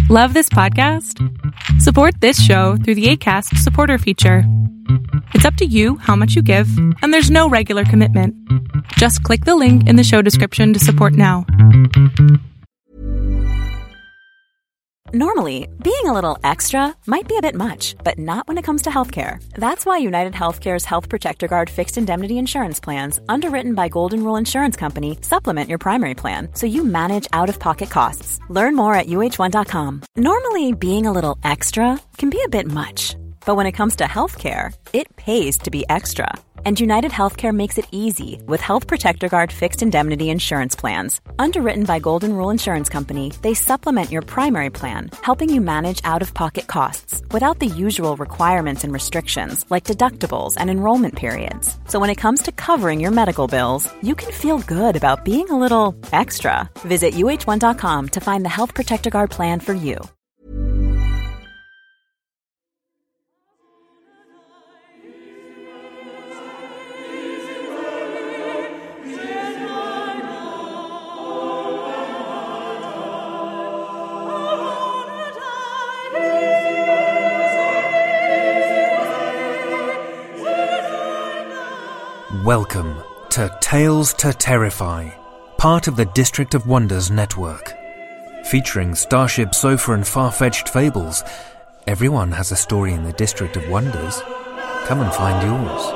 Love this podcast? Support this show through the Acast supporter feature. It's up to you how much you give, and there's no regular commitment. Just click the link in the show description to support now. Normally, being a little extra might be a bit much, but not when it comes to healthcare. That's why United Healthcare's Health Protector Guard fixed indemnity insurance plans, underwritten by Golden Rule Insurance Company, supplement your primary plan so you manage out-of-pocket costs. Learn more at uh1.com. Normally, being a little extra can be a bit much, but when it comes to healthcare, it pays to be extra. And United Healthcare makes it easy with Health Protector Guard fixed indemnity insurance plans. Underwritten by Golden Rule Insurance Company, they supplement your primary plan, helping you manage out-of-pocket costs without the usual requirements and restrictions like deductibles and enrollment periods. So when it comes to covering your medical bills, you can feel good about being a little extra. Visit uh1.com to find the Health Protector Guard plan for you. Welcome to Tales to Terrify, part of the District of Wonders network. Featuring Starship Sofa and far-fetched fables, everyone has a story in the District of Wonders. Come and find yours.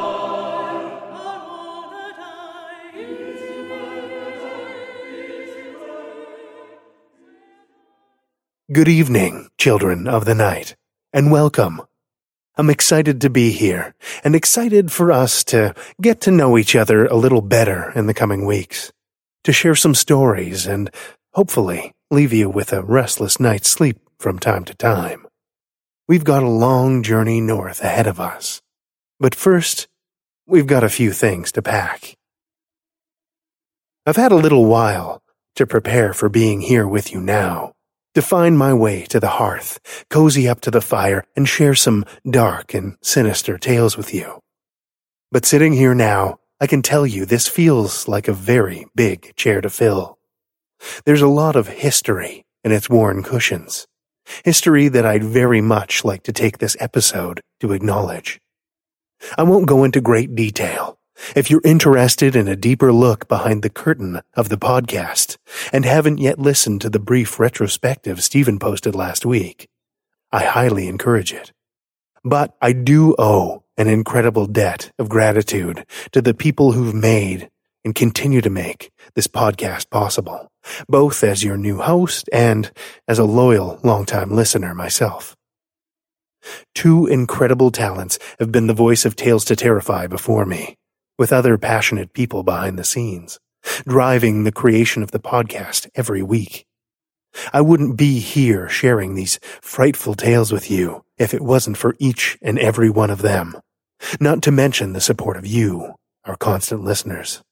Good evening, children of the night, and welcome. I'm excited to be here, and excited for us to get to know each other a little better in the coming weeks, to share some stories and hopefully leave you with a restless night's sleep from time to time. We've got a long journey north ahead of us, but first, we've got a few things to pack. I've had a little while to prepare for being here with you now, to find my way to the hearth, cozy up to the fire, and share some dark and sinister tales with you. But sitting here now, I can tell you this feels like a very big chair to fill. There's a lot of history in its worn cushions, history that I'd very much like to take this episode to acknowledge. I won't go into great detail. If you're interested in a deeper look behind the curtain of the podcast and haven't yet listened to the brief retrospective Stephen posted last week, I highly encourage it. But I do owe an incredible debt of gratitude to the people who've made and continue to make this podcast possible, both as your new host and as a loyal, longtime listener myself. Two incredible talents have been the voice of Tales to Terrify before me, with other passionate people behind the scenes, driving the creation of the podcast every week. I wouldn't be here sharing these frightful tales with you if it wasn't for each and every one of them, not to mention the support of you, our constant listeners.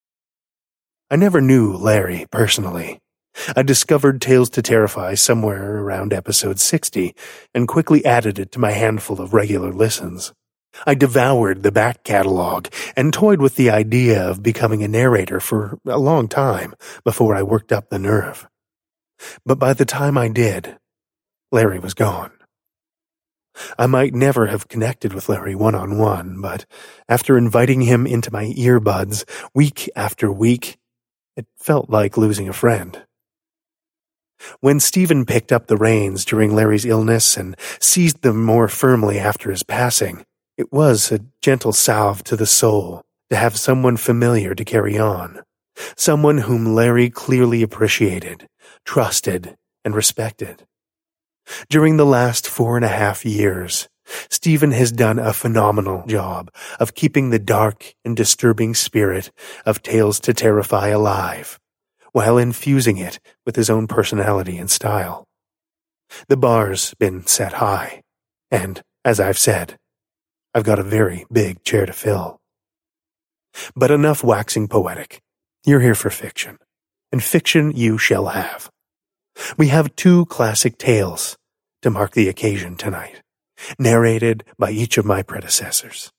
I never knew Larry personally. I discovered Tales to Terrify somewhere around episode 60 and quickly added it to my handful of regular listens. I devoured the back catalog and toyed with the idea of becoming a narrator for a long time before I worked up the nerve. But by the time I did, Larry was gone. I might never have connected with Larry one-on-one, but after inviting him into my earbuds week after week, it felt like losing a friend. When Stephen picked up the reins during Larry's illness and seized them more firmly after his passing, it was a gentle salve to the soul to have someone familiar to carry on, someone whom Larry clearly appreciated, trusted, and respected. During the last 4.5 years, Stephen has done a phenomenal job of keeping the dark and disturbing spirit of Tales to Terrify alive, while infusing it with his own personality and style. The bar's been set high, and, as I've said, I've got a very big chair to fill. But enough waxing poetic. You're here for fiction, and fiction you shall have. We have 2 classic tales to mark the occasion tonight, narrated by each of my predecessors.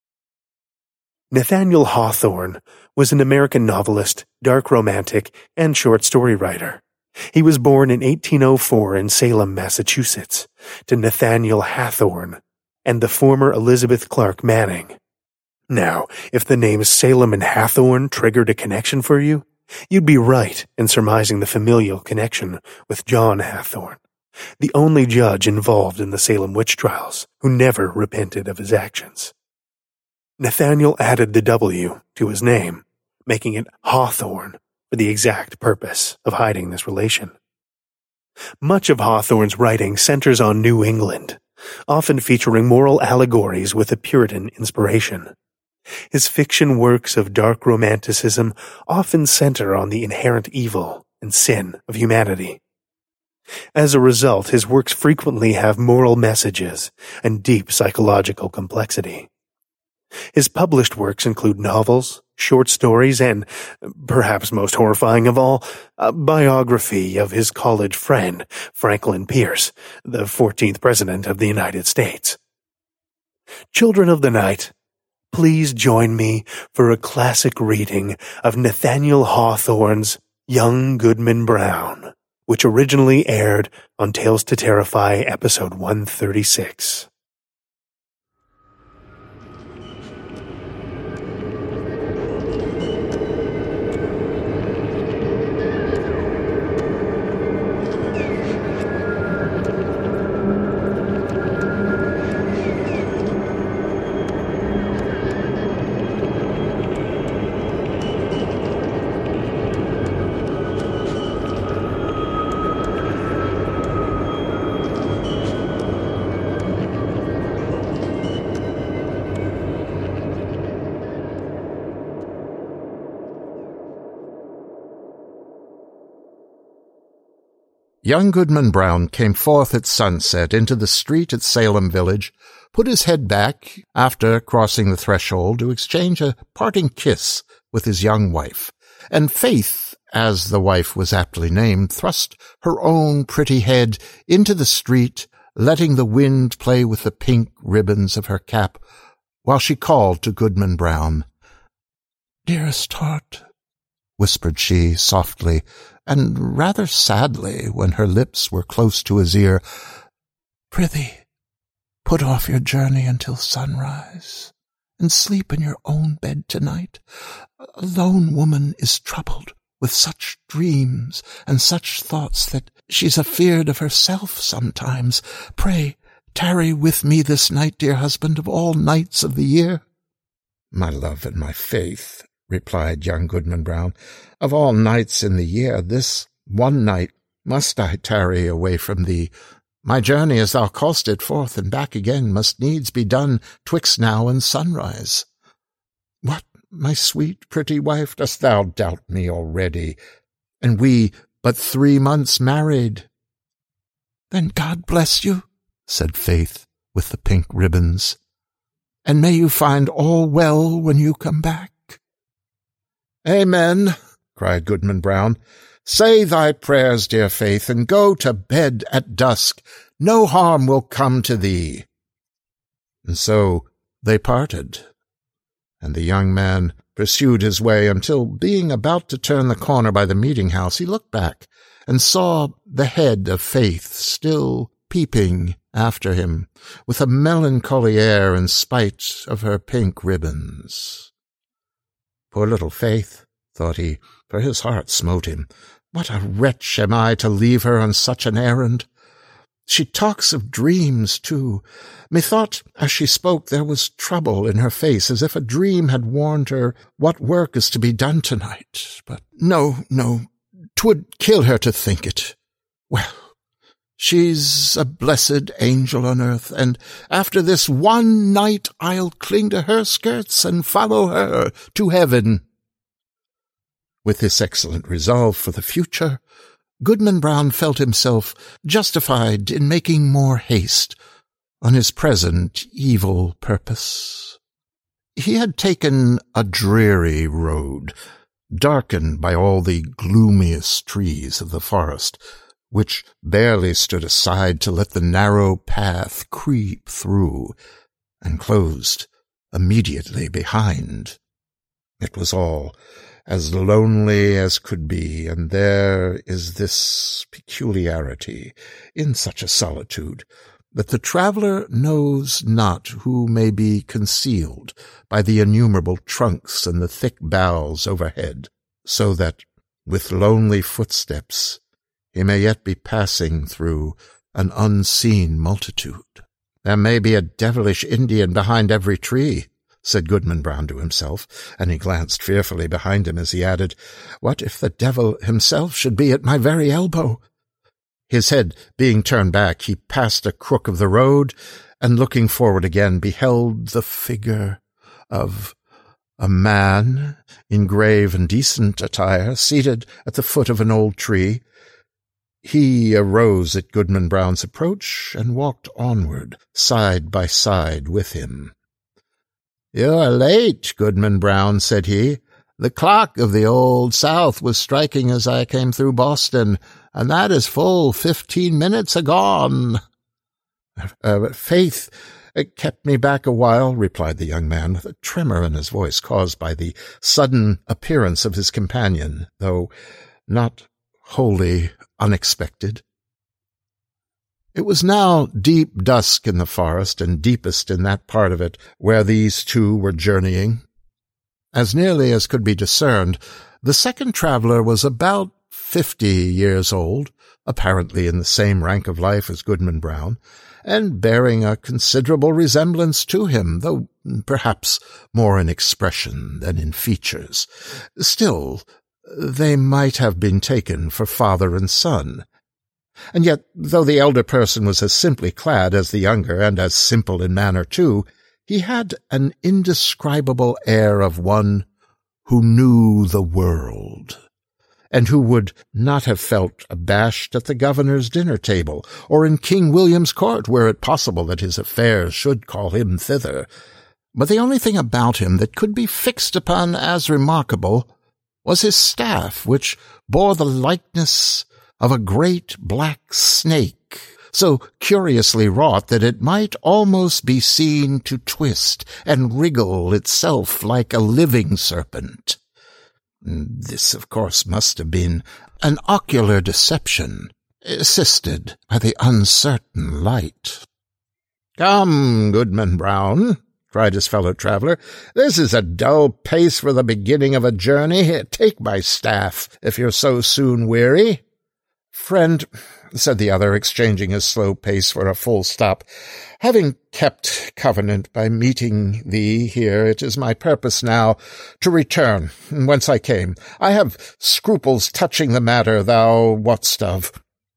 Nathaniel Hawthorne was an American novelist, dark romantic, and short story writer. He was born in 1804 in Salem, Massachusetts, to Nathaniel Hathorne and the former Elizabeth Clark Manning. Now, if the names Salem and Hathorne triggered a connection for you, you'd be right in surmising the familial connection with John Hathorne, the only judge involved in the Salem witch trials who never repented of his actions. Nathaniel added the W to his name, making it Hawthorne for the exact purpose of hiding this relation. Much of Hawthorne's writing centers on New England, often featuring moral allegories with a Puritan inspiration. His fiction works of dark romanticism often center on the inherent evil and sin of humanity. As a result, his works frequently have moral messages and deep psychological complexity. His published works include novels, short stories, and, perhaps most horrifying of all, a biography of his college friend, Franklin Pierce, the 14th President of the United States. Children of the night, please join me for a classic reading of Nathaniel Hawthorne's Young Goodman Brown, which originally aired on Tales to Terrify episode 136. Young Goodman Brown came forth at sunset into the street at Salem Village, put his head back after crossing the threshold to exchange a parting kiss with his young wife, and Faith, as the wife was aptly named, thrust her own pretty head into the street, letting the wind play with the pink ribbons of her cap, while she called to Goodman Brown. "Dearest heart," whispered she softly, and rather sadly when her lips were close to his ear, "prithee, put off your journey until sunrise, and sleep in your own bed tonight. A lone woman is troubled with such dreams and such thoughts that she's afeard of herself sometimes. Pray, tarry with me this night, dear husband, of all nights of the year." "My love and my faith," replied young Goodman Brown, "of all nights in the year, this one night must I tarry away from thee. My journey, as thou call'st it, forth and back again, must needs be done 'twixt now and sunrise." "What, my sweet, pretty wife, dost thou doubt me already? And we but 3 months married." "Then God bless you," said Faith, with the pink ribbons, "and may you find all well when you come back." "Amen," cried Goodman Brown. "Say thy prayers, dear Faith, and go to bed at dusk. No harm will come to thee." And so they parted, and the young man pursued his way until, being about to turn the corner by the meeting-house, he looked back and saw the head of Faith still peeping after him, with a melancholy air in spite of her pink ribbons. "Poor little Faith," thought he, for his heart smote him. "What a wretch am I to leave her on such an errand! She talks of dreams, too. Methought, as she spoke, there was trouble in her face, as if a dream had warned her what work is to be done tonight. But no, 'twould kill her to think it. Well, she's a blessed angel on earth, and after this one night I'll cling to her skirts and follow her to heaven." With this excellent resolve for the future, Goodman Brown felt himself justified in making more haste on his present evil purpose. He had taken a dreary road, darkened by all the gloomiest trees of the forest, which barely stood aside to let the narrow path creep through, and closed immediately behind. It was all as lonely as could be, and there is this peculiarity in such a solitude, that the traveller knows not who may be concealed by the innumerable trunks and the thick boughs overhead, so that, with lonely footsteps, he may yet be passing through an unseen multitude. "There may be a devilish Indian behind every tree," said Goodman Brown to himself, and he glanced fearfully behind him as he added, "What if the devil himself should be at my very elbow?" His head being turned back, he passed a crook of the road, and looking forward again, beheld the figure of a man in grave and decent attire, seated at the foot of an old tree. He arose at Goodman Brown's approach, and walked onward, side by side with him. "You are late, Goodman Brown," said he. "The clock of the Old South was striking as I came through Boston, and that is full 15 minutes agone." "Faith, it kept me back a while," replied the young man, with a tremor in his voice caused by the sudden appearance of his companion, though not wholly unexpected. It was now deep dusk in the forest, and deepest in that part of it where these two were journeying. As nearly as could be discerned, the second traveller was about 50 years old, apparently in the same rank of life as Goodman Brown, and bearing a considerable resemblance to him, though perhaps more in expression than in features. Still, they might have been taken for father and son. And yet, though the elder person was as simply clad as the younger, and as simple in manner too, he had an indescribable air of one who knew the world, and who would not have felt abashed at the governor's dinner-table, or in King William's court, were it possible that his affairs should call him thither. But the only thing about him that could be fixed upon as remarkable was his staff, which bore the likeness of a great black snake, so curiously wrought that it might almost be seen to twist and wriggle itself like a living serpent. This, of course, must have been an ocular deception, assisted by the uncertain light. "Come, Goodman Brown," cried his fellow-traveller, "this is a dull pace for the beginning of a journey. Here, take my staff, if you're so soon weary." "Friend," said the other, exchanging his slow pace for a full stop, "having kept covenant by meeting thee here, it is my purpose now to return whence I came. I have scruples touching the matter thou wotst of."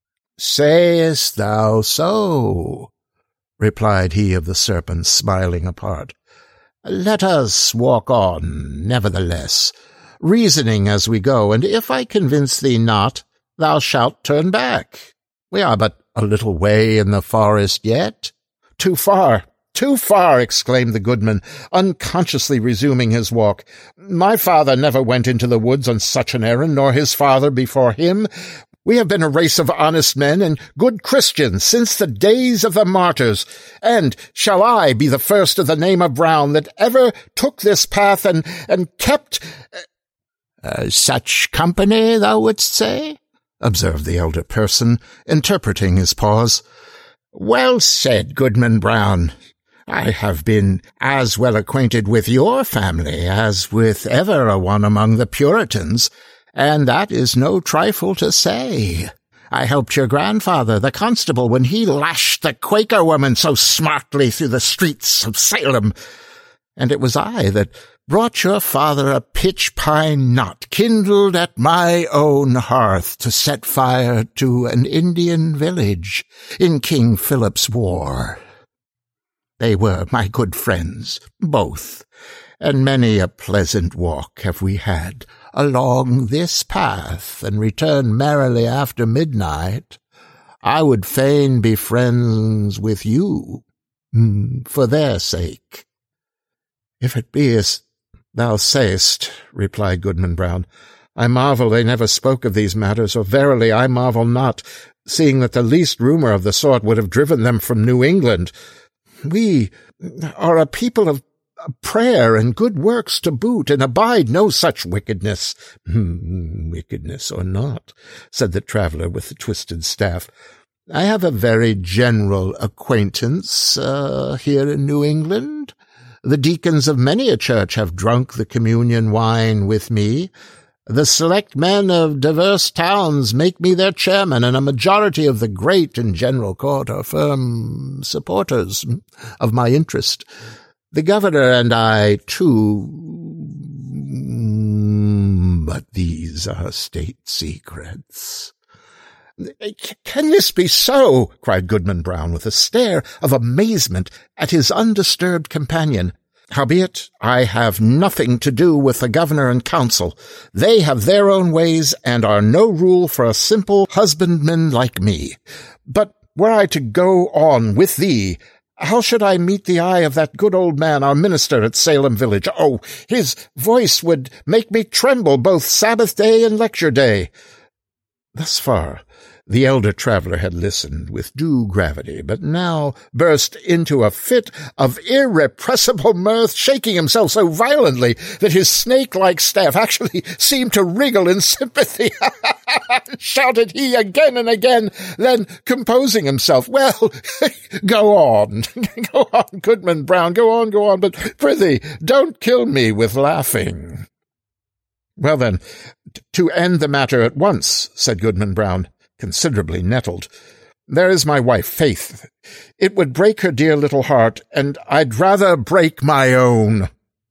"Sayest thou so?" replied he of the serpent, smiling apart. "Let us walk on, nevertheless, reasoning as we go, and if I convince thee not, thou shalt turn back. We are but a little way in the forest yet." "Too far, too far," exclaimed the goodman, unconsciously resuming his walk. "My father never went into the woods on such an errand, nor his father before him. We have been a race of honest men and good Christians since the days of the martyrs, and shall I be the first of the name of Brown that ever took this path and kept—" "Such company, thou wouldst say?" observed the elder person, interpreting his pause. "Well said, Goodman Brown. I have been as well acquainted with your family as with ever a one among the Puritans, and that is no trifle to say. I helped your grandfather, the constable, when he lashed the Quaker woman so smartly through the streets of Salem, and it was I that brought your father a pitch-pine knot kindled at my own hearth to set fire to an Indian village in King Philip's War. They were my good friends, both, and many a pleasant walk have we had along this path, and returned merrily after midnight. I would fain be friends with you, for their sake." "If it be as thou sayest," replied Goodman Brown, "I marvel they never spoke of these matters, or verily I marvel not, seeing that the least rumour of the sort would have driven them from New England. We are a people of prayer and good works to boot, and abide no such wickedness. Wickedness or not, said the traveller with the twisted staff, I have a very general acquaintance here in New England. The deacons of many a church have drunk the communion wine with me. The select men of diverse towns make me their chairman, and a majority of the great and general court are firm supporters of my interest. The governor and I, too, but these are state secrets. Can this be so? Cried Goodman Brown with a stare of amazement at his undisturbed companion. Howbeit, I have nothing to do with the governor and council. They have their own ways, and are no rule for a simple husbandman like me. But were I to go on with thee, how should I meet the eye of that good old man, our minister at Salem Village? Oh, his voice would make me tremble both Sabbath day and lecture day. Thus far, the elder traveller had listened with due gravity, but now burst into a fit of irrepressible mirth, shaking himself so violently that his snake-like staff actually seemed to wriggle in sympathy. Shouted he again and again, then composing himself, "Well, go on, Goodman Brown, go on, but prithee, don't kill me with laughing." "Well then, to end the matter at once," said Goodman Brown, considerably nettled, "there is my wife, Faith. It would break her dear little heart, and I'd rather break my own."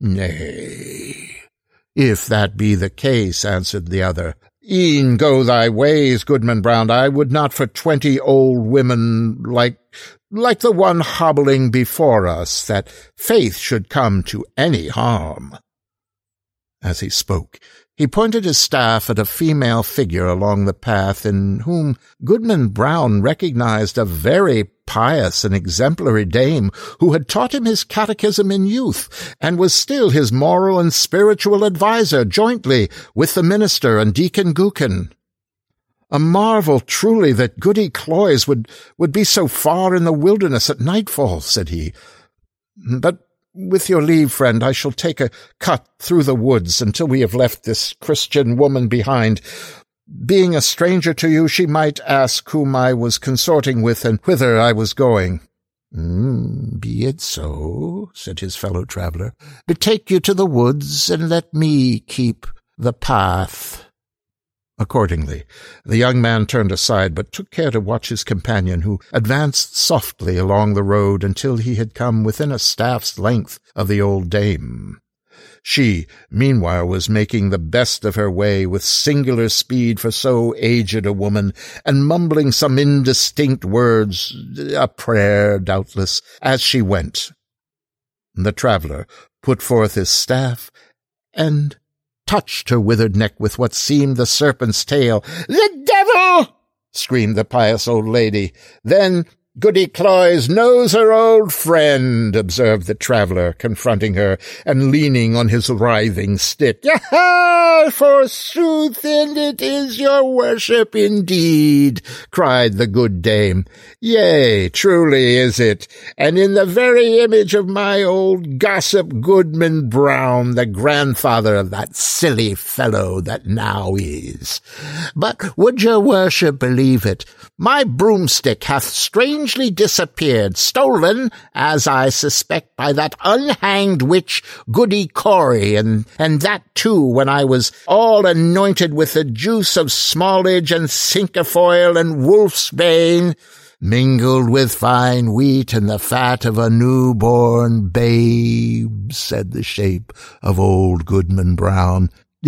"Nay, if that be the case," answered the other, "e'en go thy ways, Goodman Brown. I would not for 20 old women like the one hobbling before us that Faith should come to any harm." As he spoke, he pointed his staff at a female figure along the path, in whom Goodman Brown recognized a very pious and exemplary dame who had taught him his catechism in youth, and was still his moral and spiritual adviser jointly with the minister and Deacon Gookin. "A marvel truly that Goody Cloyes would be so far in the wilderness at nightfall," said he. "But with your leave, friend, I shall take a cut through the woods until we have left this Christian woman behind. Being a stranger to you, she might ask whom I was consorting with and whither I was going." "Be it so," said his fellow traveller. "Betake you to the woods, and let me keep the path." Accordingly, the young man turned aside, but took care to watch his companion, who advanced softly along the road until he had come within a staff's length of the old dame. She, meanwhile, was making the best of her way with singular speed for so aged a woman, and mumbling some indistinct words, a prayer, doubtless, as she went. The traveller put forth his staff, and touched her withered neck with what seemed the serpent's tail. "The devil!" screamed the pious old lady. "Then Goody Cloyes knows her old friend," observed the traveller, confronting her and leaning on his writhing stick. "Aha! Forsooth, and it is your worship indeed," cried the good dame. "Yea, truly is it, and in the very image of my old gossip Goodman Brown, the grandfather of that silly fellow that now is. But would your worship believe it, my broomstick hath strangely disappeared, stolen, as I suspect, by that unhanged witch Goody Cory, and that too when I was all anointed with the juice of smallage and cinquefoil and wolf's bane, mingled with fine wheat and the fat of a new-born babe," said the shape of old Goodman Brown.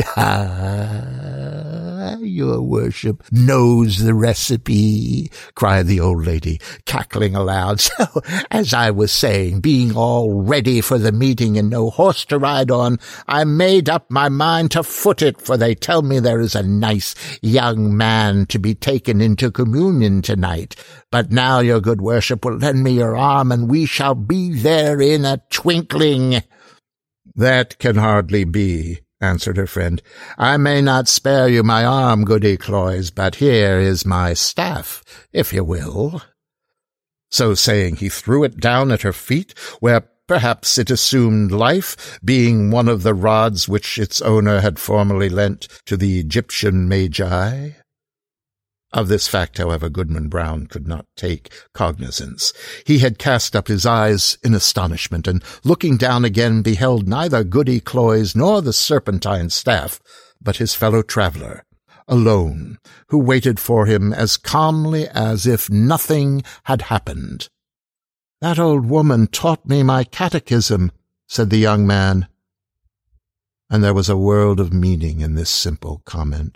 "Ah, your worship knows the recipe," cried the old lady, cackling aloud. "So, as I was saying, being all ready for the meeting and no horse to ride on, I made up my mind to foot it, for they tell me there is a nice young man to be taken into communion tonight. But now your good worship will lend me your arm, and we shall be there in a twinkling." "That can hardly be," answered her friend. "I may not spare you my arm, Goody Cloyes, but here is my staff, if you will." So saying, he threw it down at her feet, where Perhaps it assumed life, being one of the rods which its owner had formerly lent to the Egyptian magi. Of this fact, however, Goodman Brown could not take cognizance. He had cast up his eyes in astonishment, and looking down again beheld neither Goody Cloyes nor the serpentine staff, but his fellow traveller, alone, who waited for him as calmly as if nothing had happened. "That old woman taught me my catechism," said the young man. And there was a world of meaning in this simple comment.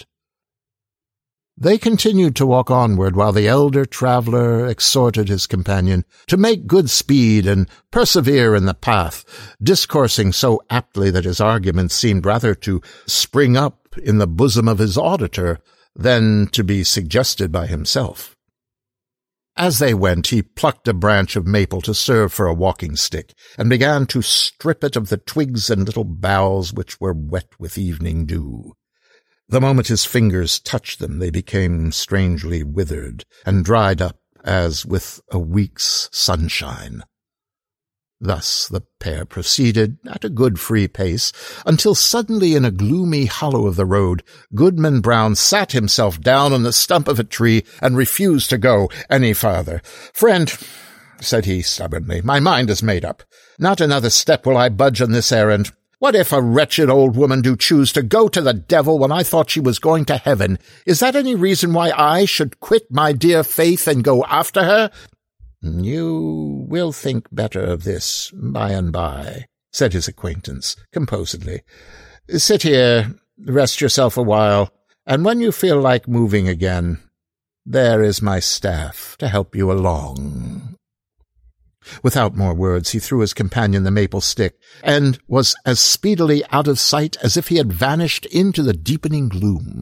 They continued to walk onward while the elder traveller exhorted his companion to make good speed and persevere in the path, discoursing so aptly that his arguments seemed rather to spring up in the bosom of his auditor than to be suggested by himself. As they went, he plucked a branch of maple to serve for a walking-stick, and began to strip it of the twigs and little boughs which were wet with evening dew. The moment his fingers touched them, they became strangely withered and dried up as with a week's sunshine. Thus the pair proceeded at a good free pace, until suddenly in a gloomy hollow of the road, Goodman Brown sat himself down on the stump of a tree and refused to go any farther. "Friend," said he stubbornly, "my mind is made up. Not another step will I budge on this errand. What if a wretched old woman do choose to go to the devil when I thought she was going to heaven? Is that any reason why I should quit my dear faith and go after her?" "You will think better of this by and by," said his acquaintance composedly. "Sit here, rest yourself a while, and when you feel like moving again, there is my staff to help you along." Without more words, he threw his companion the maple stick, and was as speedily out of sight as if he had vanished into the deepening gloom.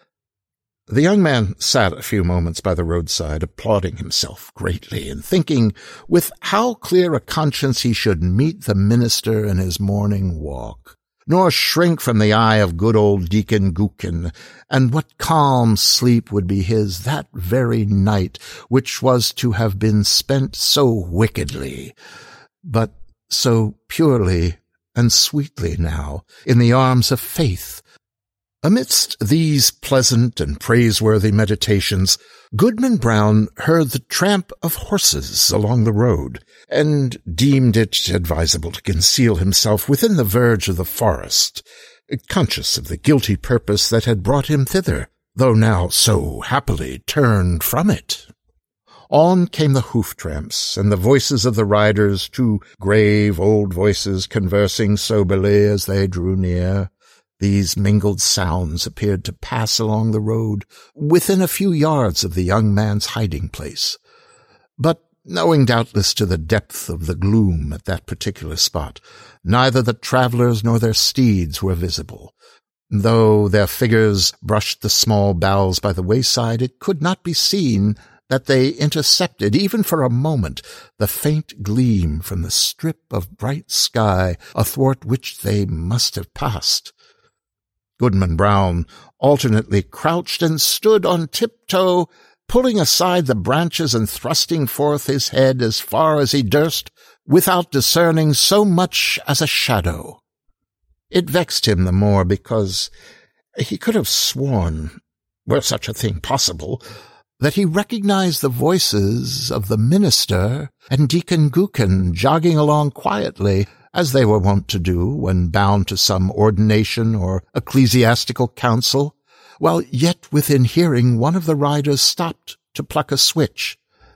The young man sat a few moments by the roadside, applauding himself greatly, and thinking with how clear a conscience he should meet the minister in his morning walk, nor shrink from the eye of good old Deacon Gookin, and what calm sleep would be his that very night which was to have been spent so wickedly, but so purely and sweetly now, in the arms of faith. Amidst these pleasant and praiseworthy meditations, Goodman Brown heard the tramp of horses along the road, and deemed it advisable to conceal himself within the verge of the forest, conscious of the guilty purpose that had brought him thither, though now so happily turned from it. On came the hoof-tramps, and the voices of the riders, two grave old voices conversing soberly as they drew near. These mingled sounds appeared to pass along the road within a few yards of the young man's hiding-place. But, owing doubtless to the depth of the gloom at that particular spot, neither the travellers nor their steeds were visible. Though their figures brushed the small boughs by the wayside, it could not be seen that they intercepted, even for a moment, the faint gleam from the strip of bright sky athwart which they must have passed. Goodman Brown alternately crouched and stood on tiptoe, pulling aside the branches and thrusting forth his head as far as he durst, without discerning so much as a shadow. It vexed him the more because he could have sworn, were such a thing possible, that he recognized the voices of the minister and Deacon Gookin jogging along quietly, as they were wont to do when bound to some ordination or ecclesiastical council, while yet within hearing one of the riders stopped to pluck a switch.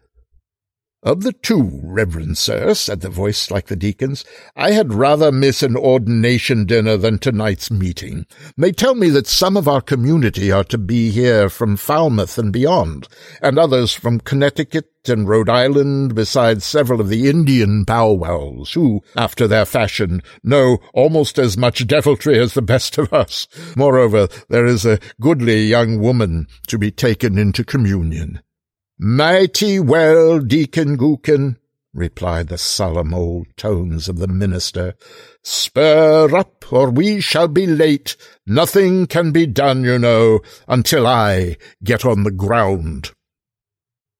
"Of the two, reverend sir," said the voice like the deacon's, "I had rather miss an ordination dinner than tonight's meeting. They tell me that some of our community are to be here from Falmouth and beyond, and others from Connecticut and Rhode Island, besides several of the Indian powwows, who, after their fashion, know almost as much deviltry as the best of us. Moreover, there is a goodly young woman to be taken into communion." "Mighty well, Deacon Gookin," replied the solemn old tones of the minister. "Spur up, or we shall be late. Nothing can be done, you know, until I get on the ground."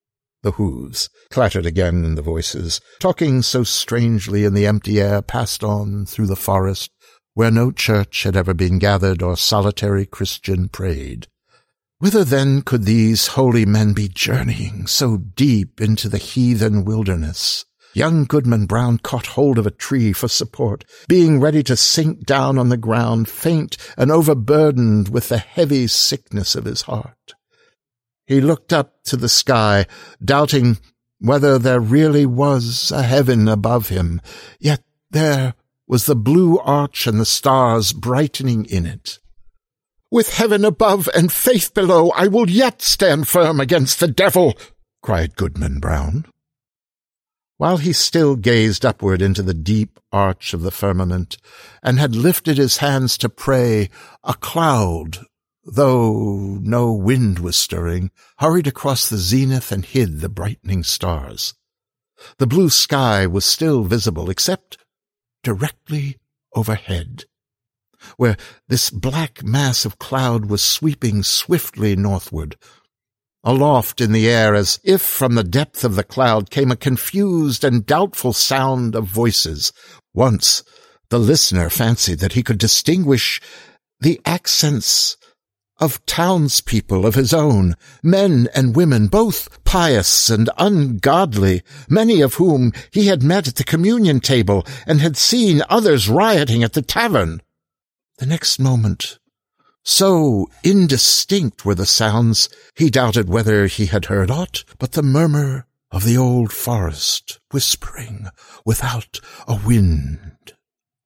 The hoofs clattered again in the voices, talking so strangely in the empty air, passed on through the forest, where no church had ever been gathered or solitary Christian prayed. Whither then could these holy men be journeying so deep into the heathen wilderness? Young Goodman Brown caught hold of a tree for support, being ready to sink down on the ground, faint and overburdened with the heavy sickness of his heart. He looked up to the sky, doubting whether there really was a heaven above him, yet there was the blue arch and the stars brightening in it. "With heaven above and faith below, I will yet stand firm against the devil," cried Goodman Brown. While he still gazed upward into the deep arch of the firmament, and had lifted his hands to pray, a cloud, though no wind was stirring, hurried across the zenith and hid the brightening stars. The blue sky was still visible, except directly overhead, where this black mass of cloud was sweeping swiftly northward. Aloft in the air, as if from the depth of the cloud, came a confused and doubtful sound of voices. Once the listener fancied that he could distinguish the accents of townspeople of his own, men and women, both pious and ungodly, many of whom he had met at the communion table and had seen others rioting at the tavern. The next moment, so indistinct were the sounds, he doubted whether he had heard aught but the murmur of the old forest, whispering without a wind.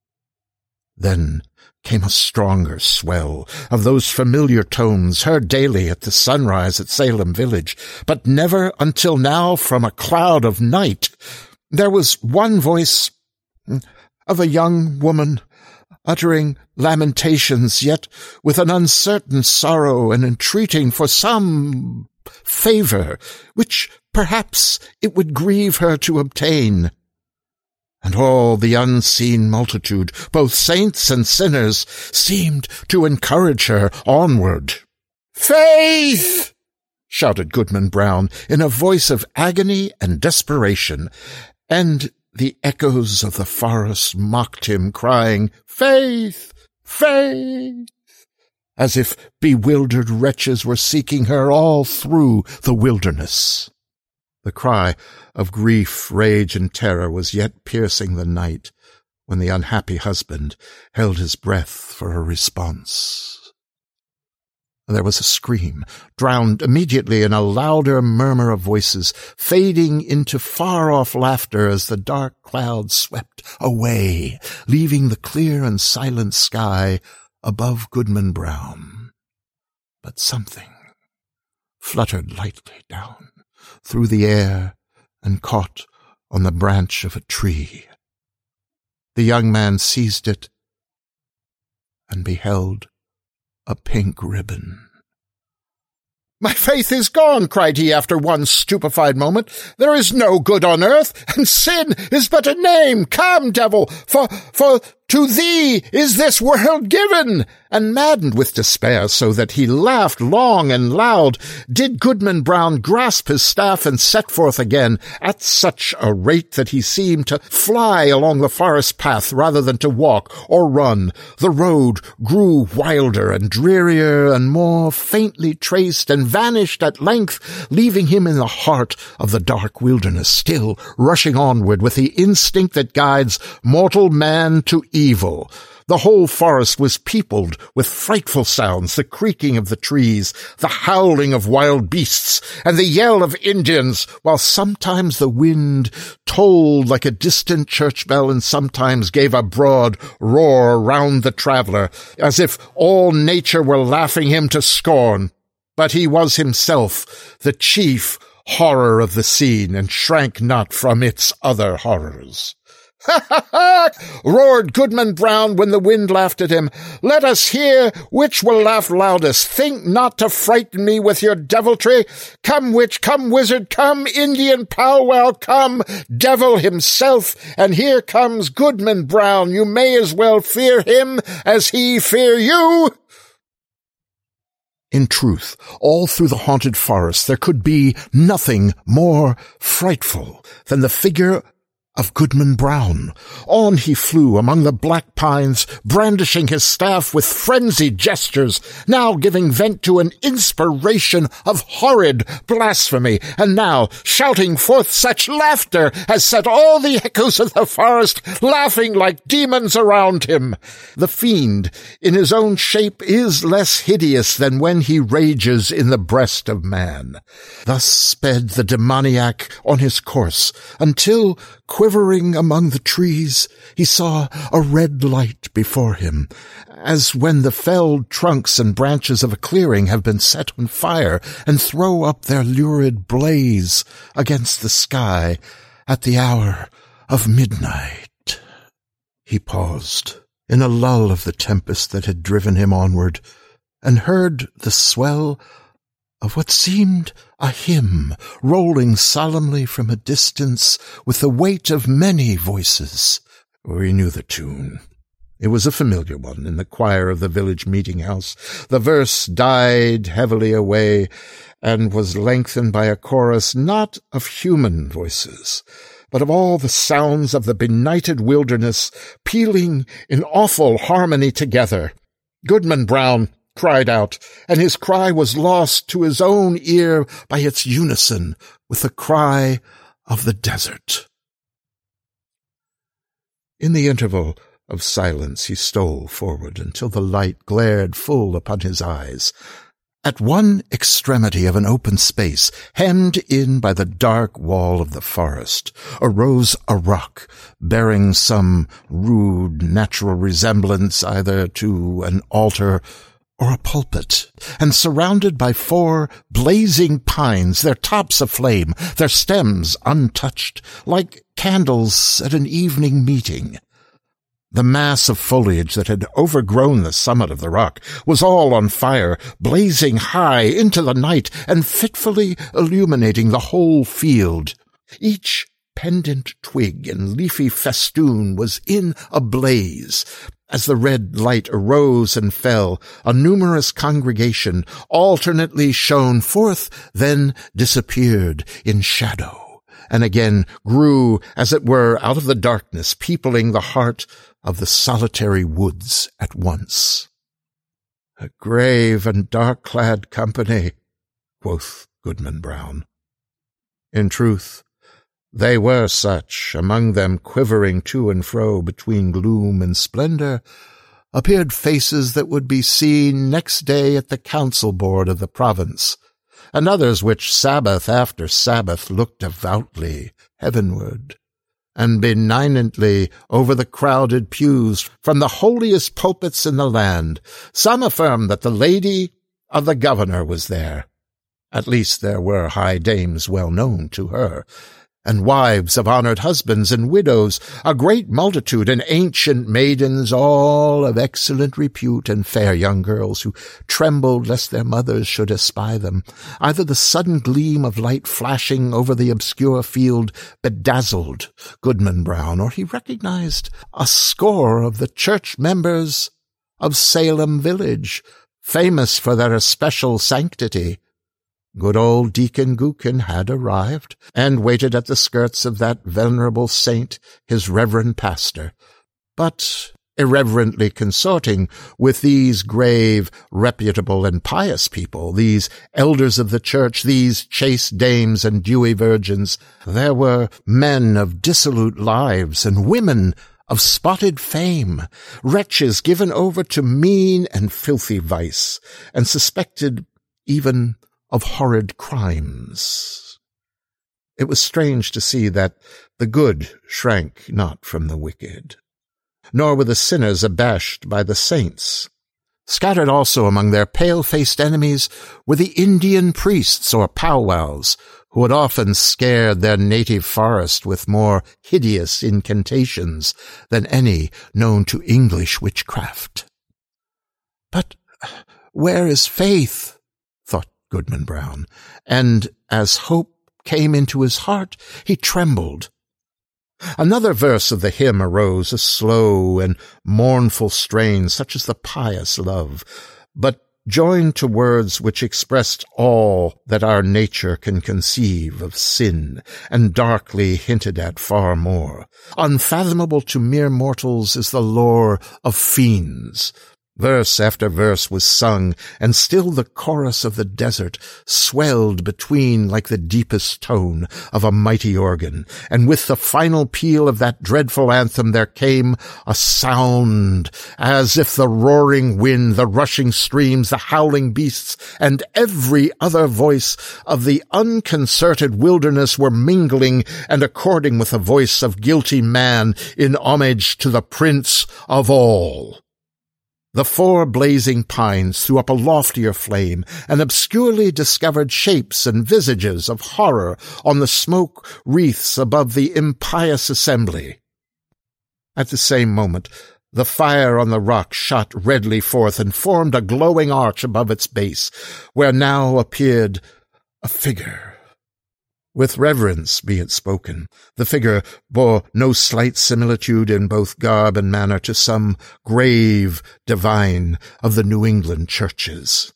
Then came a stronger swell of those familiar tones heard daily at the sunrise at Salem village, but never until now from a cloud of night. There was one voice of a young woman, uttering lamentations, yet with an uncertain sorrow, and entreating for some favour, which perhaps it would grieve her to obtain. And all the unseen multitude, both saints and sinners, seemed to encourage her onward. "Faith!" shouted Goodman Brown in a voice of agony and desperation, and the echoes of the forest mocked him, crying, "Faith! Faith!" as if bewildered wretches were seeking her all through the wilderness. The cry of grief, rage, and terror was yet piercing the night when the unhappy husband held his breath for a response. There was a scream, drowned immediately in a louder murmur of voices, fading into far-off laughter as the dark cloud swept away, leaving the clear and silent sky above Goodman Brown. But something fluttered lightly down through the air and caught on the branch of a tree. The young man seized it and beheld a pink ribbon. "My faith is gone," cried he after one stupefied moment. "There is no good on earth, and sin is but a name. Come, devil, for to thee is this world given." And maddened with despair, so that he laughed long and loud, did Goodman Brown grasp his staff and set forth again, at such a rate that he seemed to fly along the forest path rather than to walk or run. The road grew wilder and drearier and more faintly traced, and vanished at length, leaving him in the heart of the dark wilderness, still rushing onward with the instinct that guides mortal man to evil. The whole forest was peopled with frightful sounds, the creaking of the trees, the howling of wild beasts, and the yell of Indians, while sometimes the wind tolled like a distant church bell and sometimes gave a broad roar round the traveller, as if all nature were laughing him to scorn. But he was himself the chief horror of the scene, and shrank not from its other horrors. "Ha, ha, ha!" roared Goodman Brown when the wind laughed at him. "Let us hear which will laugh loudest. Think not to frighten me with your deviltry. Come witch, come wizard, come Indian powwow, come devil himself, and here comes Goodman Brown. You may as well fear him as he fear you." In truth, all through the haunted forest there could be nothing more frightful than the figure of Goodman Brown. On he flew among the black pines, brandishing his staff with frenzied gestures, now giving vent to an inspiration of horrid blasphemy, and now shouting forth such laughter as set all the echoes of the forest laughing like demons around him. The fiend, in his own shape, is less hideous than when he rages in the breast of man. Thus sped the demoniac on his course, until, quivering among the trees, he saw a red light before him, as when the felled trunks and branches of a clearing have been set on fire and throw up their lurid blaze against the sky at the hour of midnight. He paused in a lull of the tempest that had driven him onward, and heard the swell of what seemed a hymn rolling solemnly from a distance with the weight of many voices. We knew the tune. It was a familiar one in the choir of the village meeting-house. The verse died heavily away and was lengthened by a chorus not of human voices, but of all the sounds of the benighted wilderness pealing in awful harmony together. Goodman Brown cried out, and his cry was lost to his own ear by its unison with the cry of the desert. In the interval of silence he stole forward until the light glared full upon his eyes. At one extremity of an open space, hemmed in by the dark wall of the forest, arose a rock bearing some rude natural resemblance either to an altar or a pulpit, and surrounded by 4 blazing pines, their tops aflame, their stems untouched, like candles at an evening meeting. The mass of foliage that had overgrown the summit of the rock was all on fire, blazing high into the night and fitfully illuminating the whole field. Each pendant twig and leafy festoon was in a blaze. As the red light arose and fell, a numerous congregation alternately shone forth, then disappeared in shadow, and again grew, as it were, out of the darkness, peopling the heart of the solitary woods at once. A grave and dark-clad company, quoth Goodman Brown. In truth, they were such. Among them, quivering to and fro between gloom and splendor, appeared faces that would be seen next day at the council board of the province, and others which Sabbath after Sabbath looked devoutly heavenward, and benignantly over the crowded pews from the holiest pulpits in the land. Some affirmed that the lady of the governor was there. At least there were high dames well known to her, and wives of honored husbands and widows, a great multitude, and ancient maidens, all of excellent repute, and fair young girls who trembled lest their mothers should espy them. Either the sudden gleam of light flashing over the obscure field bedazzled Goodman Brown, or he recognized a score of the church members of Salem village, famous for their especial sanctity. Good old Deacon Gookin had arrived, and waited at the skirts of that venerable saint, his reverend pastor. But, irreverently consorting with these grave, reputable, and pious people, these elders of the church, these chaste dames and dewy virgins, there were men of dissolute lives and women of spotted fame, wretches given over to mean and filthy vice, and suspected even of horrid crimes. It was strange to see that the good shrank not from the wicked, nor were the sinners abashed by the saints. Scattered also among their pale-faced enemies were the Indian priests or powwows, who had often scared their native forest with more hideous incantations than any known to English witchcraft. But where is faith? Thought Goodman Brown, and as hope came into his heart, he trembled. Another verse of the hymn arose, a slow and mournful strain, such as the pious love, but joined to words which expressed all that our nature can conceive of sin, and darkly hinted at far more. Unfathomable to mere mortals is the lore of fiends. Verse after verse was sung, and still the chorus of the desert swelled between like the deepest tone of a mighty organ, and with the final peal of that dreadful anthem there came a sound as if the roaring wind, the rushing streams, the howling beasts, and every other voice of the unconcerted wilderness were mingling and according with the voice of guilty man in homage to the Prince of all. The 4 blazing pines threw up a loftier flame, and obscurely discovered shapes and visages of horror on the smoke wreaths above the impious assembly. At the same moment, the fire on the rock shot redly forth and formed a glowing arch above its base, where now appeared a figure. With reverence be it spoken, the figure bore no slight similitude in both garb and manner to some grave divine of the New England churches.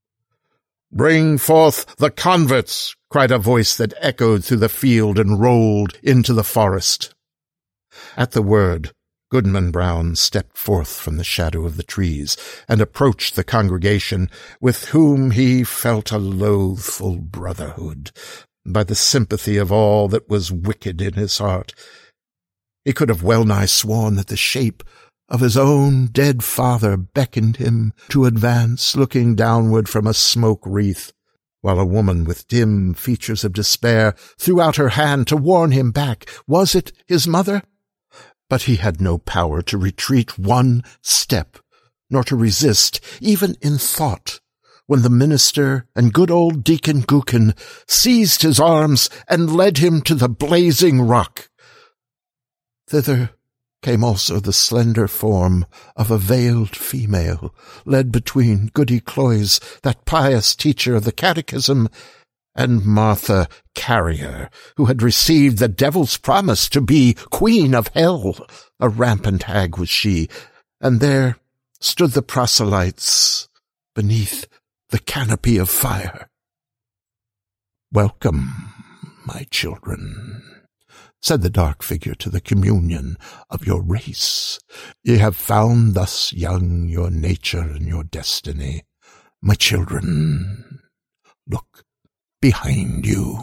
"Bring forth the converts!" cried a voice that echoed through the field and rolled into the forest. At the word, Goodman Brown stepped forth from the shadow of the trees and approached the congregation, with whom he felt a loathful brotherhood, by the sympathy of all that was wicked in his heart. He could have well-nigh sworn that the shape of his own dead father beckoned him to advance, looking downward from a smoke wreath, while a woman with dim features of despair threw out her hand to warn him back. Was it his mother? But he had no power to retreat one step, nor to resist, even in thought, when the minister and good old Deacon Gookin seized his arms and led him to the blazing rock. Thither came also the slender form of a veiled female, led between Goody Cloyes, that pious teacher of the catechism, and Martha Carrier, who had received the devil's promise to be queen of hell. A rampant hag was she, and there stood the proselytes beneath the canopy of fire. "Welcome, my children," said the dark figure to the communion of your race. "Ye have found thus young your nature and your destiny. My children, look behind you."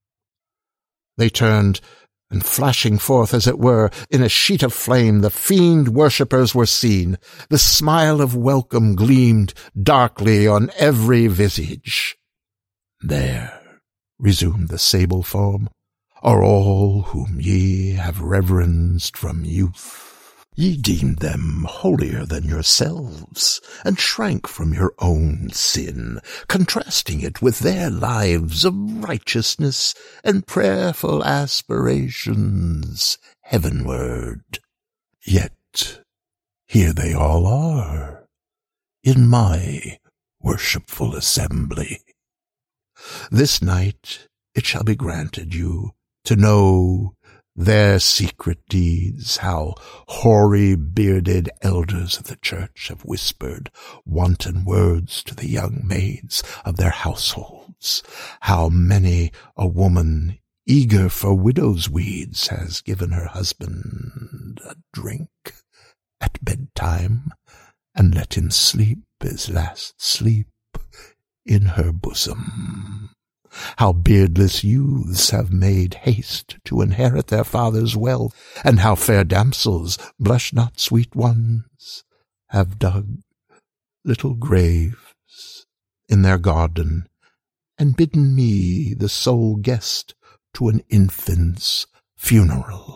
They turned, and flashing forth, as it were, in a sheet of flame, the fiend worshippers were seen. The smile of welcome gleamed darkly on every visage. "There," resumed the sable form, "are all whom ye have reverenced from youth. Ye deemed them holier than yourselves, and shrank from your own sin, contrasting it with their lives of righteousness and prayerful aspirations heavenward. Yet here they all are, in my worshipful assembly. This night it shall be granted you to know their secret deeds, how hoary bearded elders of the church have whispered wanton words to the young maids of their households, how many a woman eager for widow's weeds has given her husband a drink at bedtime and let him sleep his last sleep in her bosom. How beardless youths have made haste to inherit their father's wealth, and how fair damsels, blush not, sweet ones, have dug little graves in their garden, and bidden me the sole guest to an infant's funeral.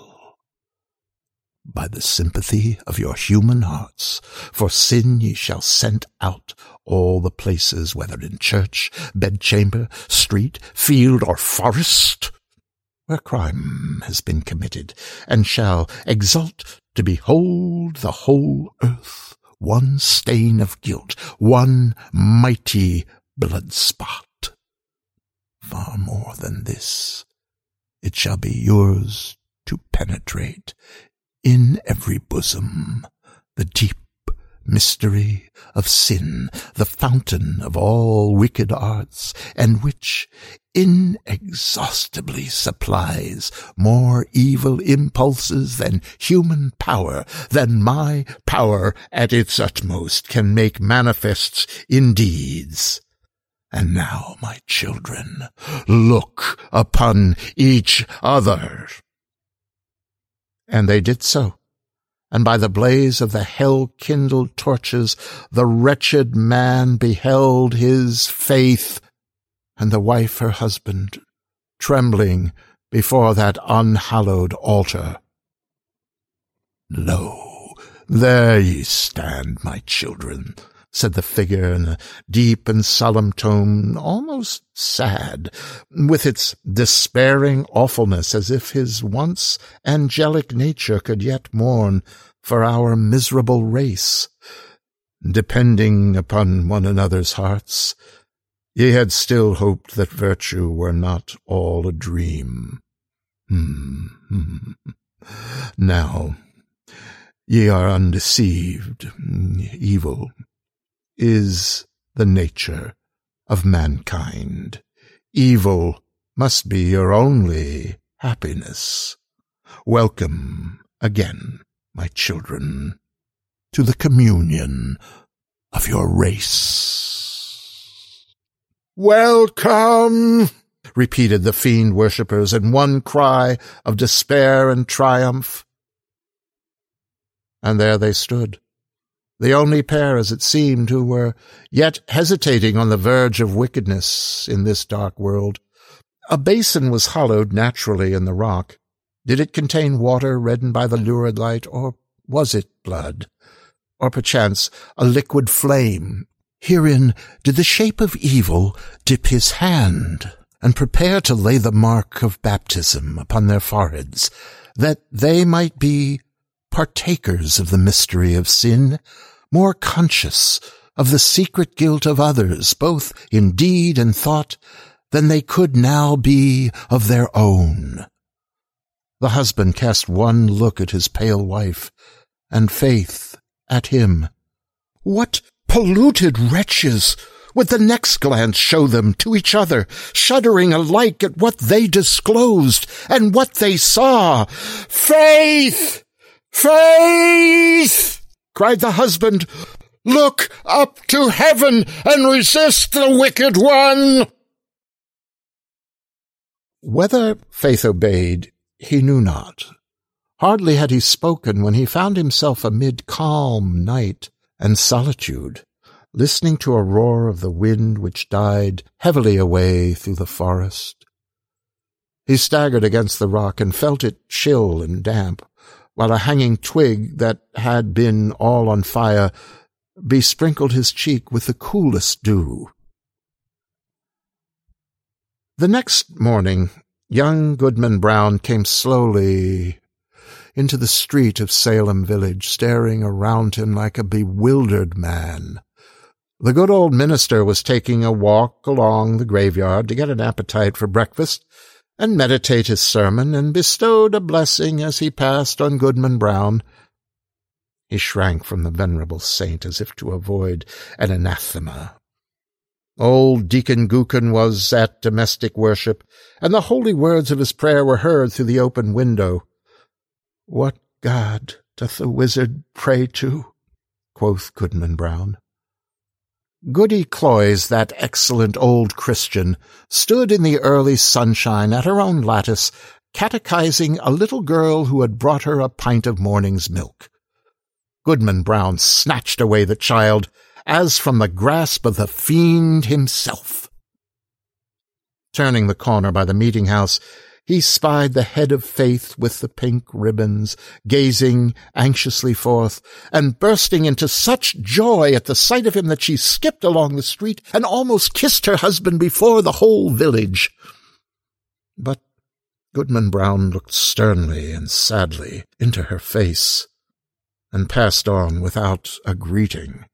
By the sympathy of your human hearts, for sin ye shall scent out all the places, whether in church, bedchamber, street, field, or forest, where crime has been committed, and shall exult to behold the whole earth one stain of guilt, one mighty blood spot. Far more than this, it shall be yours to penetrate in every bosom the deep mystery of sin, the fountain of all wicked arts, and which inexhaustibly supplies more evil impulses than human power, than my power at its utmost can make manifest in deeds. And now, my children, look upon each other. And they did so. And by the blaze of the hell-kindled torches, the wretched man beheld his faith, and the wife her husband, trembling before that unhallowed altar. Lo, there ye stand, my children, said the figure in a deep and solemn tone, almost sad, with its despairing awfulness, as if his once angelic nature could yet mourn for our miserable race. Depending upon one another's hearts, ye had still hoped that virtue were not all a dream. Now, ye are undeceived. Evil is the nature of mankind. Evil must be your only happiness. Welcome again, my children, to the communion of your race. Welcome, repeated the fiend worshippers in one cry of despair and triumph. And there they stood, the only pair, as it seemed, who were yet hesitating on the verge of wickedness in this dark world. A basin was hollowed naturally in the rock. Did it contain water reddened by the lurid light, or was it blood? Or perchance a liquid flame? Herein did the shape of evil dip his hand, and prepare to lay the mark of baptism upon their foreheads, that they might be partakers of the mystery of sin, more conscious of the secret guilt of others, both in deed and thought, than they could now be of their own. The husband cast one look at his pale wife, and Faith at him. What polluted wretches would the next glance show them to each other, shuddering alike at what they disclosed and what they saw? Faith! Faith! Cried the husband. Look up to heaven and resist the wicked one! Whether Faith obeyed, he knew not. Hardly had he spoken when he found himself amid calm night and solitude, listening to a roar of the wind which died heavily away through the forest. He staggered against the rock and felt it chill and damp, while a hanging twig that had been all on fire besprinkled his cheek with the coolest dew. The next morning, young Goodman Brown came slowly into the street of Salem village, staring around him like a bewildered man. The good old minister was taking a walk along the graveyard to get an appetite for breakfast and meditate his sermon, and bestowed a blessing as he passed on Goodman Brown. He shrank from the venerable saint as if to avoid an anathema. Old Deacon Gookin was at domestic worship, and the holy words of his prayer were heard through the open window. "What God doth the wizard pray to?" quoth Goodman Brown. Goody Cloyes, that excellent old Christian, stood in the early sunshine at her own lattice, catechizing a little girl who had brought her a pint of morning's milk. Goodman Brown snatched away the child, as from the grasp of the fiend himself. Turning the corner by the meeting-house, he spied the head of Faith with the pink ribbons, gazing anxiously forth, and bursting into such joy at the sight of him that she skipped along the street and almost kissed her husband before the whole village. But Goodman Brown looked sternly and sadly into her face, and passed on without a greeting.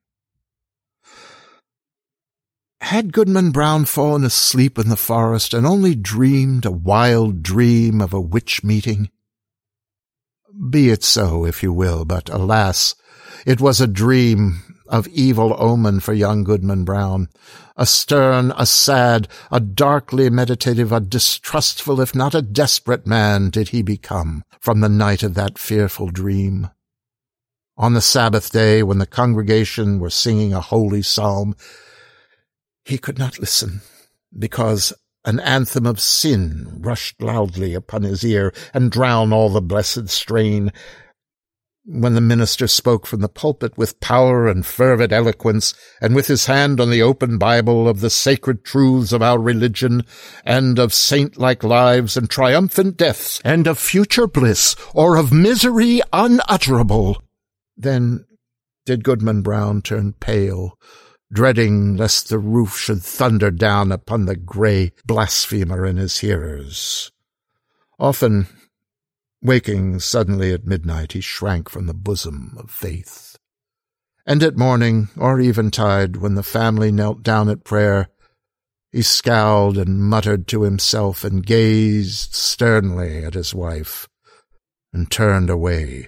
Had Goodman Brown fallen asleep in the forest and only dreamed a wild dream of a witch meeting? Be it so, if you will, but alas, It was a dream of evil omen for young Goodman Brown. A stern, a sad, a darkly meditative, a distrustful, if not a desperate man did he become from the night of that fearful dream. On the Sabbath day, when the congregation were singing a holy psalm, he could not listen, because an anthem of sin rushed loudly upon his ear and drowned all the blessed strain. When the minister spoke from the pulpit with power and fervid eloquence, and with his hand on the open Bible of the sacred truths of our religion, and of saint-like lives and triumphant deaths, and of future bliss, or of misery unutterable, then did Goodman Brown turn pale, dreading lest the roof should thunder down upon the grey blasphemer and his hearers. Often, waking suddenly at midnight, he shrank from the bosom of faith. And at morning, or eventide, when the family knelt down at prayer, he scowled and muttered to himself and gazed sternly at his wife, and turned away.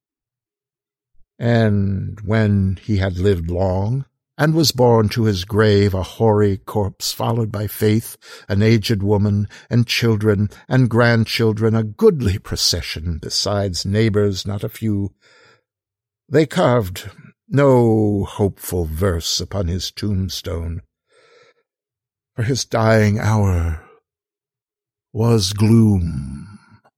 And when he had lived long, and was borne to his grave a hoary corpse, followed by Faith, an aged woman, and children and grandchildren, a goodly procession, besides neighbours not a few, they carved no hopeful verse upon his tombstone, for his dying hour was gloom.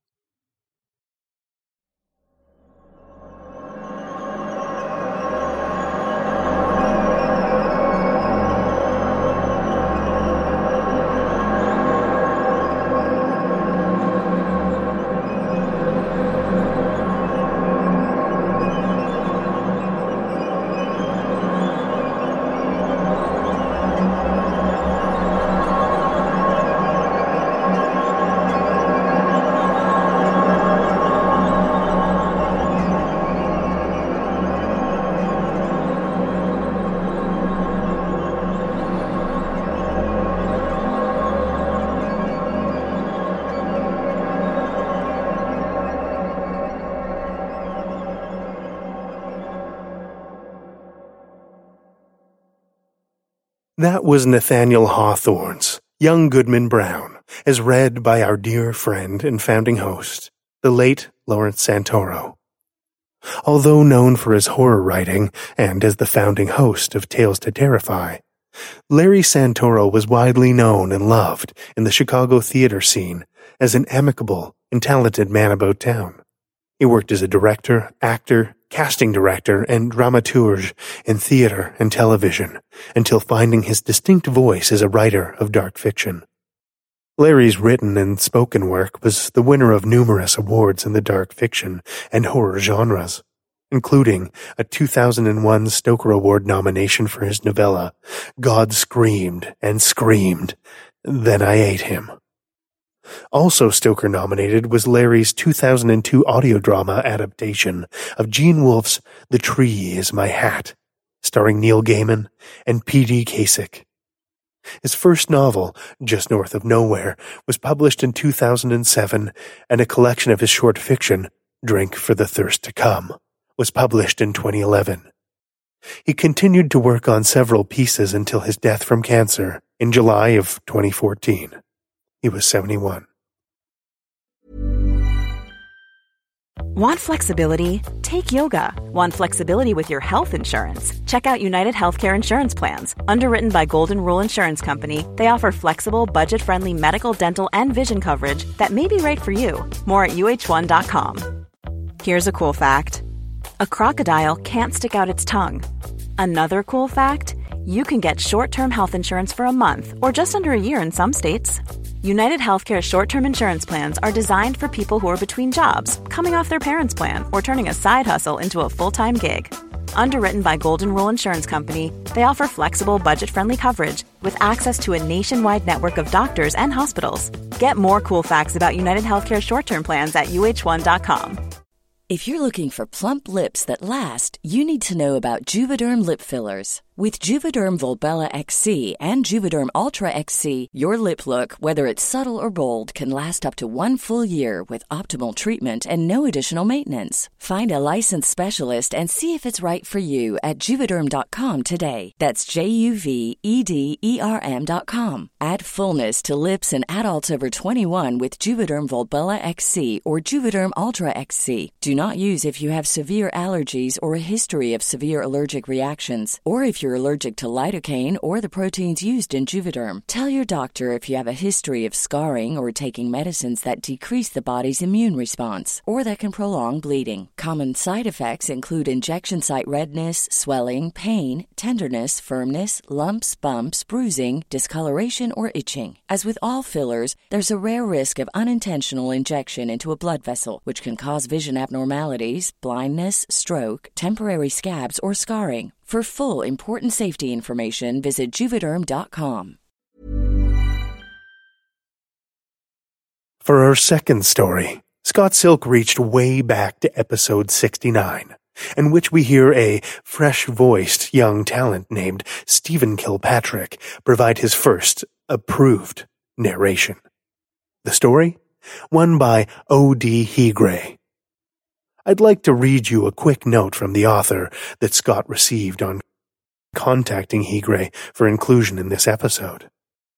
That was Nathaniel Hawthorne's Young Goodman Brown, as read by our dear friend and founding host, the late Lawrence Santoro. Although known for his horror writing and as the founding host of Tales to Terrify, Larry Santoro was widely known and loved in the Chicago theater scene as an amicable and talented man about town. He worked as a director, actor, casting director, and dramaturge in theater and television until finding his distinct voice as a writer of dark fiction. Larry's written and spoken work was the winner of numerous awards in the dark fiction and horror genres, including a 2001 Stoker Award nomination for his novella, God Screamed and Screamed, Then I Ate Him. Also Stoker-nominated was Larry's 2002 audio drama adaptation of Gene Wolfe's The Tree Is My Hat, starring Neil Gaiman and P.D. Kasich. His first novel, Just North of Nowhere, was published in 2007, and a collection of his short fiction, Drink for the Thirst to Come, was published in 2011. He continued to work on several pieces until his death from cancer in July of 2014. He was 71. Want flexibility? Take yoga. Want flexibility with your health insurance? Check out United Healthcare Insurance Plans. Underwritten by Golden Rule Insurance Company, they offer flexible, budget-friendly medical, dental, and vision coverage that may be right for you. More at UH1.com. Here's a cool fact. A crocodile can't stick out its tongue. Another cool fact, you can get short-term health insurance for a month or just under a year in some states. United Healthcare short-term insurance plans are designed for people who are between jobs, coming off their parents' plan, or turning a side hustle into a full-time gig. Underwritten by Golden Rule Insurance Company, they offer flexible, budget-friendly coverage with access to a nationwide network of doctors and hospitals. Get more cool facts about United Healthcare short-term plans at UH1.com. If you're looking for plump lips that last, you need to know about Juvederm lip fillers. With Juvederm Volbella XC and Juvederm Ultra XC, your lip look, whether it's subtle or bold, can last up to 1 full year with optimal treatment and no additional maintenance. Find a licensed specialist and see if it's right for you at Juvederm.com today. That's JUVEDERM.com. Add fullness to lips in adults over 21 with Juvederm Volbella XC or Juvederm Ultra XC. Do not use if you have severe allergies or a history of severe allergic reactions, or if you're allergic to lidocaine or the proteins used in Juvederm. Tell your doctor if you have a history of scarring or taking medicines that decrease the body's immune response or that can prolong bleeding. Common side effects include injection site redness, swelling, pain, tenderness, firmness, lumps, bumps, bruising, discoloration, or itching. As with all fillers, there's a rare risk of unintentional injection into a blood vessel, which can cause vision abnormalities, blindness, stroke, temporary scabs, or scarring. For full, important safety information, visit Juvederm.com. For our second story, Scott Silk reached way back to episode 69, in which we hear a fresh-voiced young talent named Stephen Kilpatrick provide his first approved narration. The story? One by O.D. Hegre. I'd like to read you a quick note from the author that Scott received on contacting Hegre for inclusion in this episode.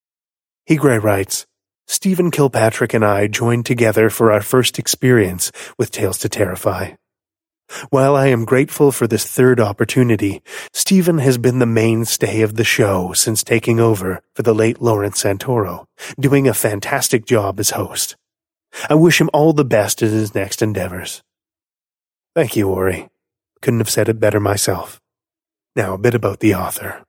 Hegre writes, Stephen Kilpatrick and I joined together for our first experience with Tales to Terrify. While I am grateful for this third opportunity, Stephen has been the mainstay of the show since taking over for the late Lawrence Santoro, doing a fantastic job as host. I wish him all the best in his next endeavors. Thank you, Ori. Couldn't have said it better myself. Now a bit about the author.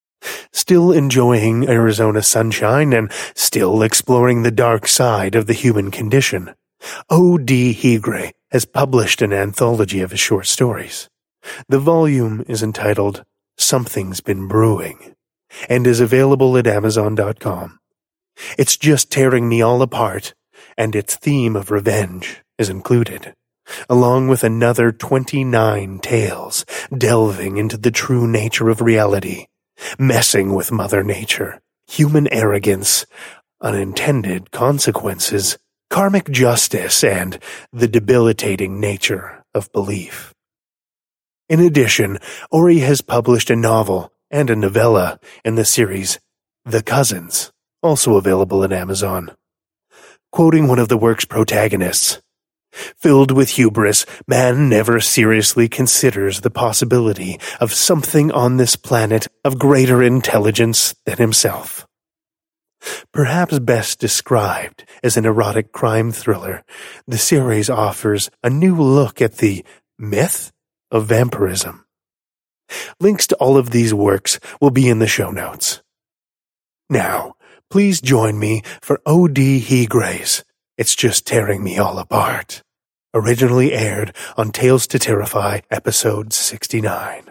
Still enjoying Arizona sunshine and still exploring the dark side of the human condition, O.D. Hegre has published an anthology of his short stories. The volume is entitled Something's Been Brewing and is available at Amazon.com. It's just tearing me all apart, and its theme of revenge is included, along with another 29 tales delving into the true nature of reality, messing with Mother Nature, human arrogance, unintended consequences, karmic justice, and the debilitating nature of belief. In addition, Ori has published a novel and a novella in the series The Cousins, also available at Amazon. Quoting one of the work's protagonists, filled with hubris, man never seriously considers the possibility of something on this planet of greater intelligence than himself. Perhaps best described as an erotic crime thriller, the series offers a new look at the myth of vampirism. Links to all of these works will be in the show notes. Now, please join me for O.D. Hegre's It's Just Tearing Me All Apart, originally aired on Tales to Terrify, episode 69.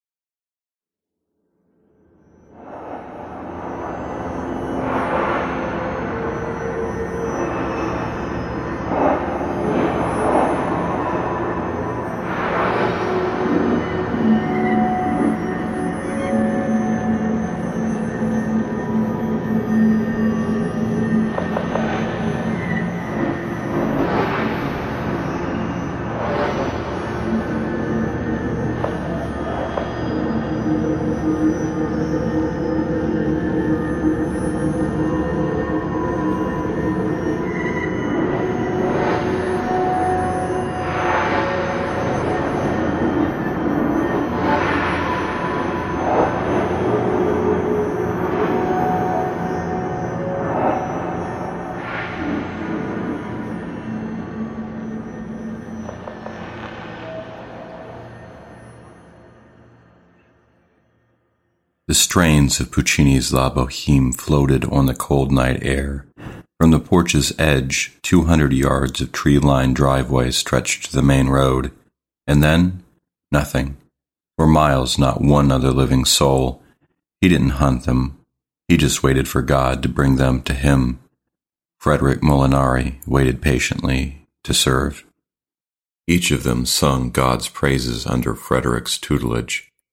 The strains of Puccini's La Bohème floated on the cold night air. From the porch's edge, 200 yards of tree-lined driveway stretched to the main road. And then, nothing. For miles, not one other living soul. He didn't hunt them. He just waited for God to bring them to him. Frederick Molinari waited patiently to serve. Each of them sung God's praises under Frederick's tutelage.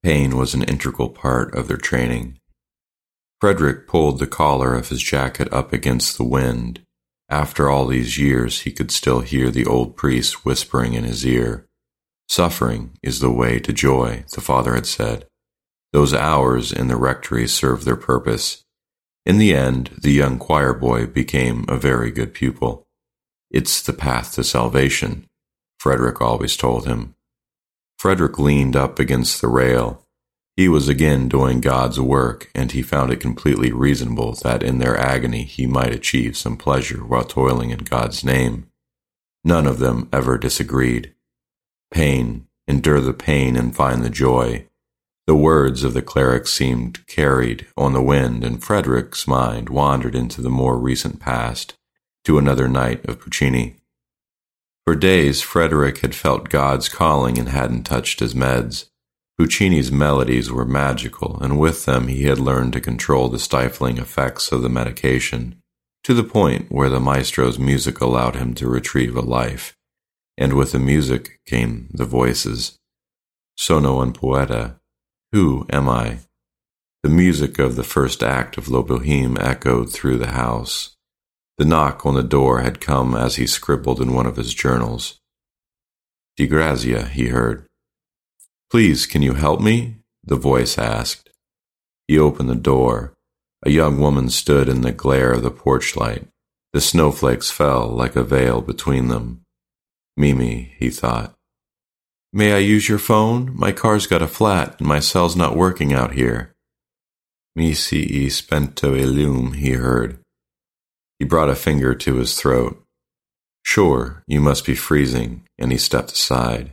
Pain was an integral part of their training. Frederick pulled the collar of his jacket up against the wind. After all these years, he could still hear the old priest whispering in his ear. Suffering is the way to joy, the father had said. Those hours in the rectory served their purpose. In the end, the young choir boy became a very good pupil. It's the path to salvation, Frederick always told him. Frederick leaned up against the rail. He was again doing God's work, and he found it completely reasonable that in their agony he might achieve some pleasure while toiling in God's name. None of them ever disagreed. Pain, endure the pain and find the joy. The words of the cleric seemed carried on the wind, and Frederick's mind wandered into the more recent past, to another night of Puccini. For days, Frederick had felt God's calling and hadn't touched his meds. Puccini's melodies were magical, and with them he had learned to control the stifling effects of the medication, to the point where the maestro's music allowed him to retrieve a life. And with the music came the voices. Sono un poeta. Who am I? The music of the first act of La Bohème echoed through the house. The knock on the door had come as he scribbled in one of his journals. Di grazia, he heard. Please, can you help me? The voice asked. He opened the door. A young woman stood in the glare of the porch light. The snowflakes fell like a veil between them. Mimi, he thought. May I use your phone? My car's got a flat, and my cell's not working out here. Mi si spento il lume, he heard. He brought a finger to his throat. Sure, you must be freezing, and he stepped aside.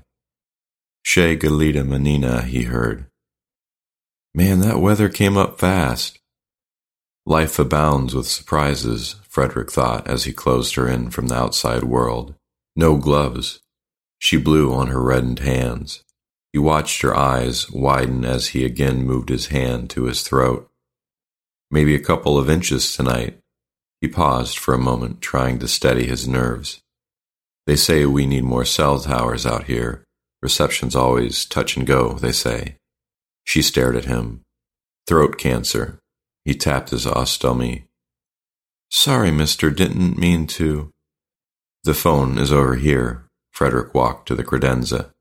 Che gelida menina, he heard. Man, that weather came up fast. Life abounds with surprises, Frederick thought as he closed her in from the outside world. No gloves. She blew on her reddened hands. He watched her eyes widen as he again moved his hand to his throat. Maybe a couple of inches tonight. He paused for a moment, trying to steady his nerves. They say we need more cell towers out here. Reception's always touch and go, they say. She stared at him. Throat cancer. He tapped his ostomy. Sorry, mister, didn't mean to. The phone is over here. Frederick walked to the credenza.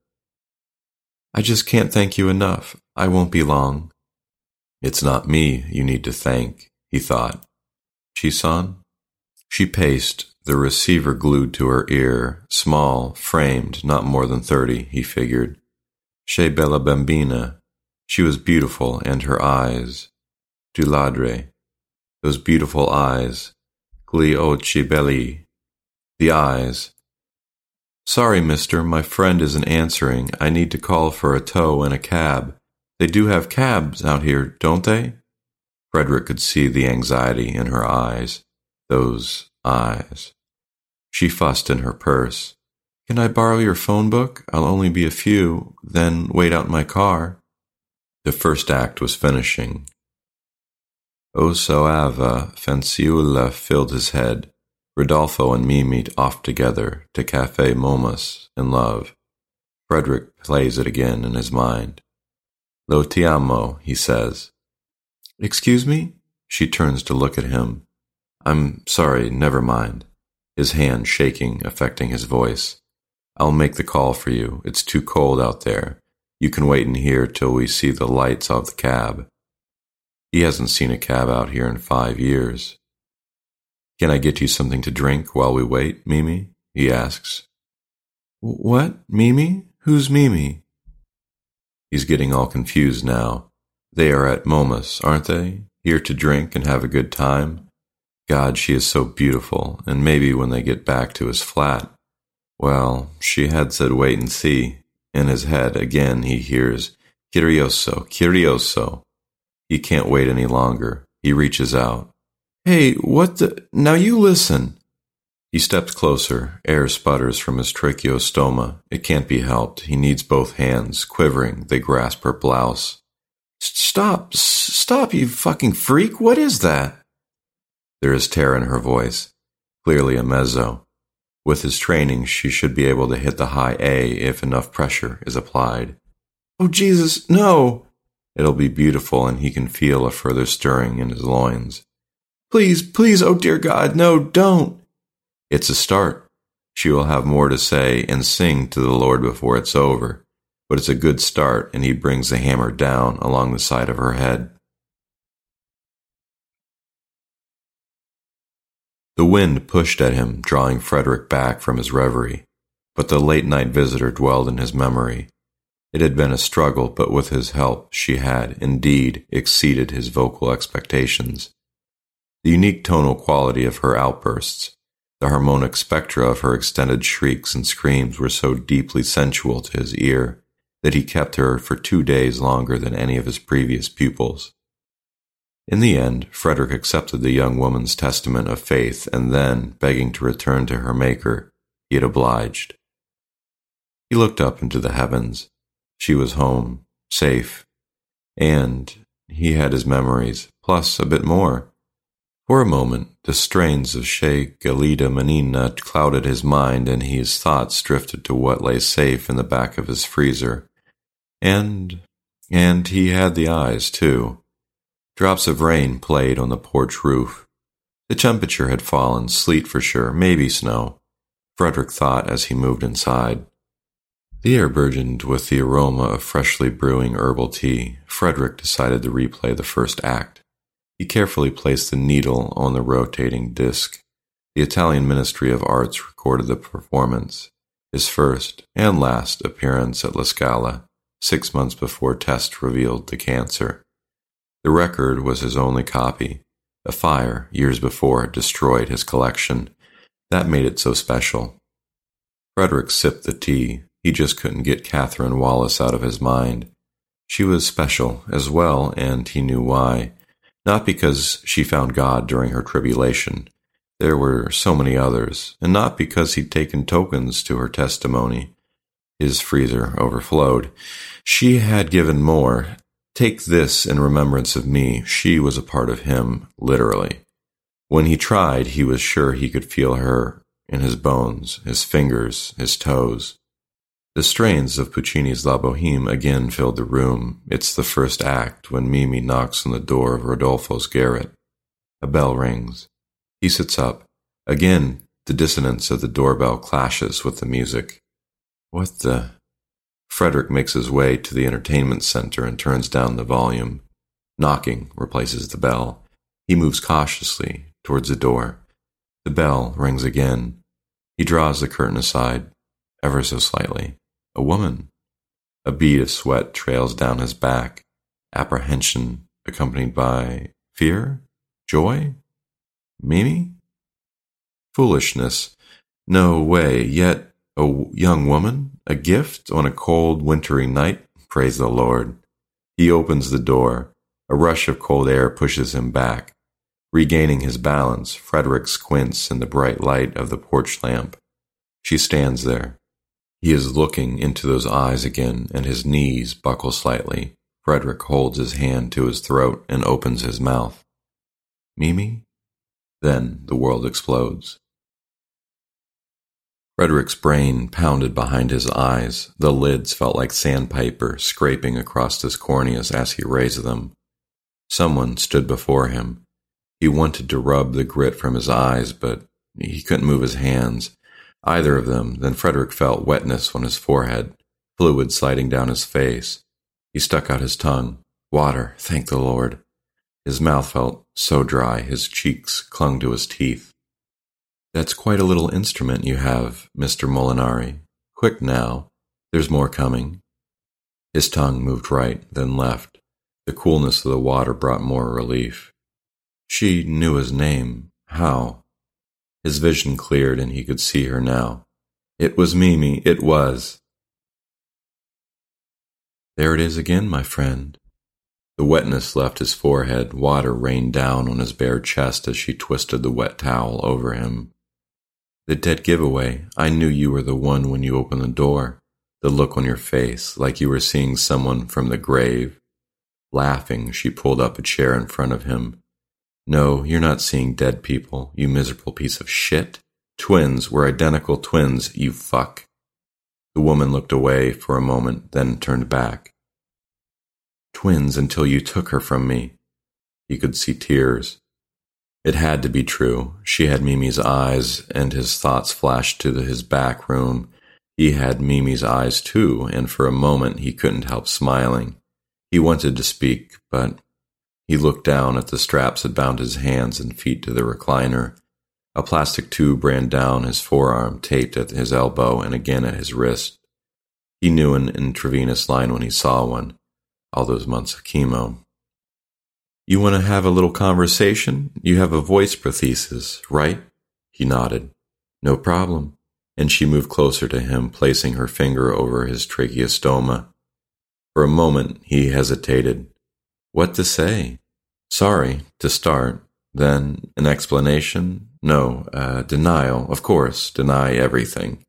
I just can't thank you enough. I won't be long. It's not me you need to thank, he thought. Chisan? She paced, the receiver glued to her ear, small, framed, not more than 30, he figured. Che bella bambina. She was beautiful, and her eyes. Du ladre. Those beautiful eyes. Gli occhi belli. The eyes. Sorry, mister, my friend isn't answering. I need to call for a tow and a cab. They do have cabs out here, don't they? Frederick could see the anxiety in her eyes. Those eyes. She fussed in her purse. Can I borrow your phone book? I'll only be a few, then wait out in my car. The first act was finishing. O Soava Fanciulla filled his head. Rodolfo and Mimi off together to Café Momus in love. Frederick plays it again in his mind. Lo ti amo, he says. Excuse me? She turns to look at him. I'm sorry, never mind. His hand shaking, affecting his voice. I'll make the call for you. It's too cold out there. You can wait in here till we see the lights of the cab. He hasn't seen a cab out here in 5 years. Can I get you something to drink while we wait, Mimi? He asks. What? Mimi? Who's Mimi? He's getting all confused now. They are at Momus, aren't they? Here to drink and have a good time? God, she is so beautiful, and maybe when they get back to his flat. Well, she had said wait and see. In his head, again, he hears, Curioso, curioso. He can't wait any longer. He reaches out. Hey, what the... Now you listen. He steps closer. Air sputters from his tracheostoma. It can't be helped. He needs both hands. Quivering, they grasp her blouse. Stop, you fucking freak. What is that? There is terror in her voice. Clearly a mezzo. With his training, she should be able to hit the high A if enough pressure is applied. Oh, Jesus, no! It'll be beautiful, and he can feel a further stirring in his loins. Please, please, oh dear God, no, don't. It's a start. She will have more to say and sing to the Lord before it's over, but it's a good start, and he brings the hammer down along the side of her head. The wind pushed at him, drawing Frederick back from his reverie, but the late-night visitor dwelled in his memory. It had been a struggle, but with his help she had, indeed, exceeded his vocal expectations. The unique tonal quality of her outbursts, the harmonic spectra of her extended shrieks and screams were so deeply sensual to his ear that he kept her for 2 days longer than any of his previous pupils. In the end, Frederick accepted the young woman's testament of faith, and then, begging to return to her Maker, he had obliged. He looked up into the heavens. She was home, safe, and he had his memories, plus a bit more. For a moment, the strains of Sheikh Gelida Menina clouded his mind, and his thoughts drifted to what lay safe in the back of his freezer. And he had the eyes, too. Drops of rain played on the porch roof. The temperature had fallen, sleet for sure, maybe snow, Frederick thought as he moved inside. The air burgeoned with the aroma of freshly brewing herbal tea. Frederick decided to replay the first act. He carefully placed the needle on the rotating disc. The Italian Ministry of Arts recorded the performance, his first and last appearance at La Scala, 6 months before tests revealed the cancer. The record was his only copy. A fire, years before, had destroyed his collection. That made it so special. Frederick sipped the tea. He just couldn't get Catherine Wallace out of his mind. She was special as well, and he knew why. Not because she found God during her tribulation. There were so many others, and not because he'd taken tokens to her testimony. His freezer overflowed. She had given more. Take this in remembrance of me. She was a part of him, literally. When he tried, he was sure he could feel her in his bones, his fingers, his toes. The strains of Puccini's La Boheme again filled the room. It's the first act when Mimi knocks on the door of Rodolfo's garret. A bell rings. He sits up. Again, the dissonance of the doorbell clashes with the music. What the... Frederick makes his way to the entertainment center and turns down the volume. Knocking replaces the bell. He moves cautiously towards the door. The bell rings again. He draws the curtain aside, ever so slightly. A woman. A bead of sweat trails down his back. Apprehension accompanied by fear? Joy? Mimi? Foolishness. No way. Yet a young woman? A gift on a cold, wintry night? Praise the Lord. He opens the door. A rush of cold air pushes him back. Regaining his balance, Frederick squints in the bright light of the porch lamp. She stands there. He is looking into those eyes again, and his knees buckle slightly. Frederick holds his hand to his throat and opens his mouth. Mimi? Then the world explodes. Frederick's brain pounded behind his eyes. The lids felt like sandpaper scraping across his corneas as he raised them. Someone stood before him. He wanted to rub the grit from his eyes, but he couldn't move his hands. Either of them. Then Frederick felt wetness on his forehead, fluid sliding down his face. He stuck out his tongue. Water, thank the Lord. His mouth felt so dry, his cheeks clung to his teeth. That's quite a little instrument you have, Mr. Molinari. Quick now. There's more coming. His tongue moved right, then left. The coolness of the water brought more relief. She knew his name. How? His vision cleared, and he could see her now. It was Mimi. It was. There it is again, my friend. The wetness left his forehead. Water rained down on his bare chest as she twisted the wet towel over him. The dead giveaway. I knew you were the one when you opened the door. The look on your face, like you were seeing someone from the grave. Laughing, she pulled up a chair in front of him. No, you're not seeing dead people, you miserable piece of shit. Twins, we're identical twins, you fuck. The woman looked away for a moment, then turned back. Twins until you took her from me. He could see tears. It had to be true. She had Mimi's eyes, and his thoughts flashed to his back room. He had Mimi's eyes too, and for a moment he couldn't help smiling. He wanted to speak, but he looked down at the straps that bound his hands and feet to the recliner. A plastic tube ran down his forearm, taped at his elbow and again at his wrist. He knew an intravenous line when he saw one. All those months of chemo. You want to have a little conversation? You have a voice prosthesis, right? He nodded. No problem. And she moved closer to him, placing her finger over his tracheostoma. For a moment, he hesitated. What to say? Sorry, to start. Then an explanation? No, denial, of course, deny everything.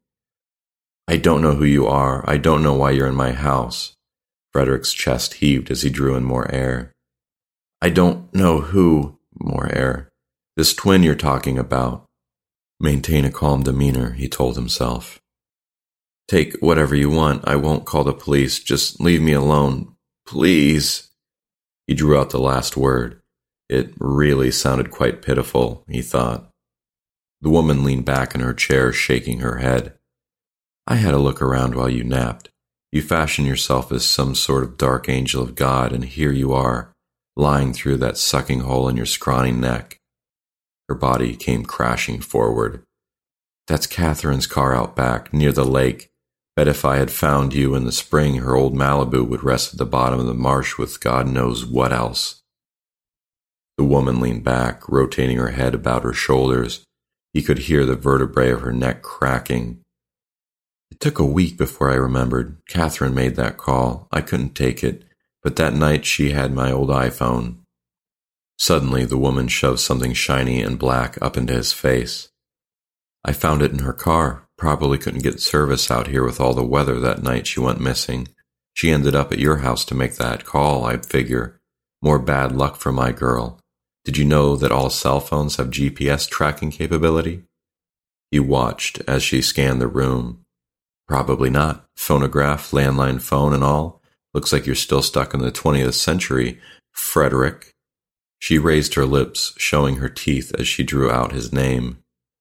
I don't know who you are. I don't know why you're in my house. Frederick's chest heaved as he drew in more air. I don't know who, more air. This twin you're talking about. Maintain a calm demeanor, he told himself. Take whatever you want. I won't call the police. Just leave me alone. Please. He drew out the last word. It really sounded quite pitiful, he thought. The woman leaned back in her chair, shaking her head. I had a look around while you napped. You fashioned yourself as some sort of dark angel of God, and here you are, lying through that sucking hole in your scrawny neck. Her body came crashing forward. That's Catherine's car out back, near the lake. Bet if I had found you in the spring, her old Malibu would rest at the bottom of the marsh with God knows what else. The woman leaned back, rotating her head about her shoulders. He could hear the vertebrae of her neck cracking. It took a week before I remembered. Catherine made that call. I couldn't take it, but that night she had my old iPhone. Suddenly, the woman shoved something shiny and black up into his face. I found it in her car. Probably couldn't get service out here with all the weather that night she went missing. She ended up at your house to make that call, I figure. More bad luck for my girl. Did you know that all cell phones have GPS tracking capability? He watched as she scanned the room. Probably not. Phonograph, landline phone and all. Looks like you're still stuck in the 20th century, Frederick. She raised her lips, showing her teeth as she drew out his name.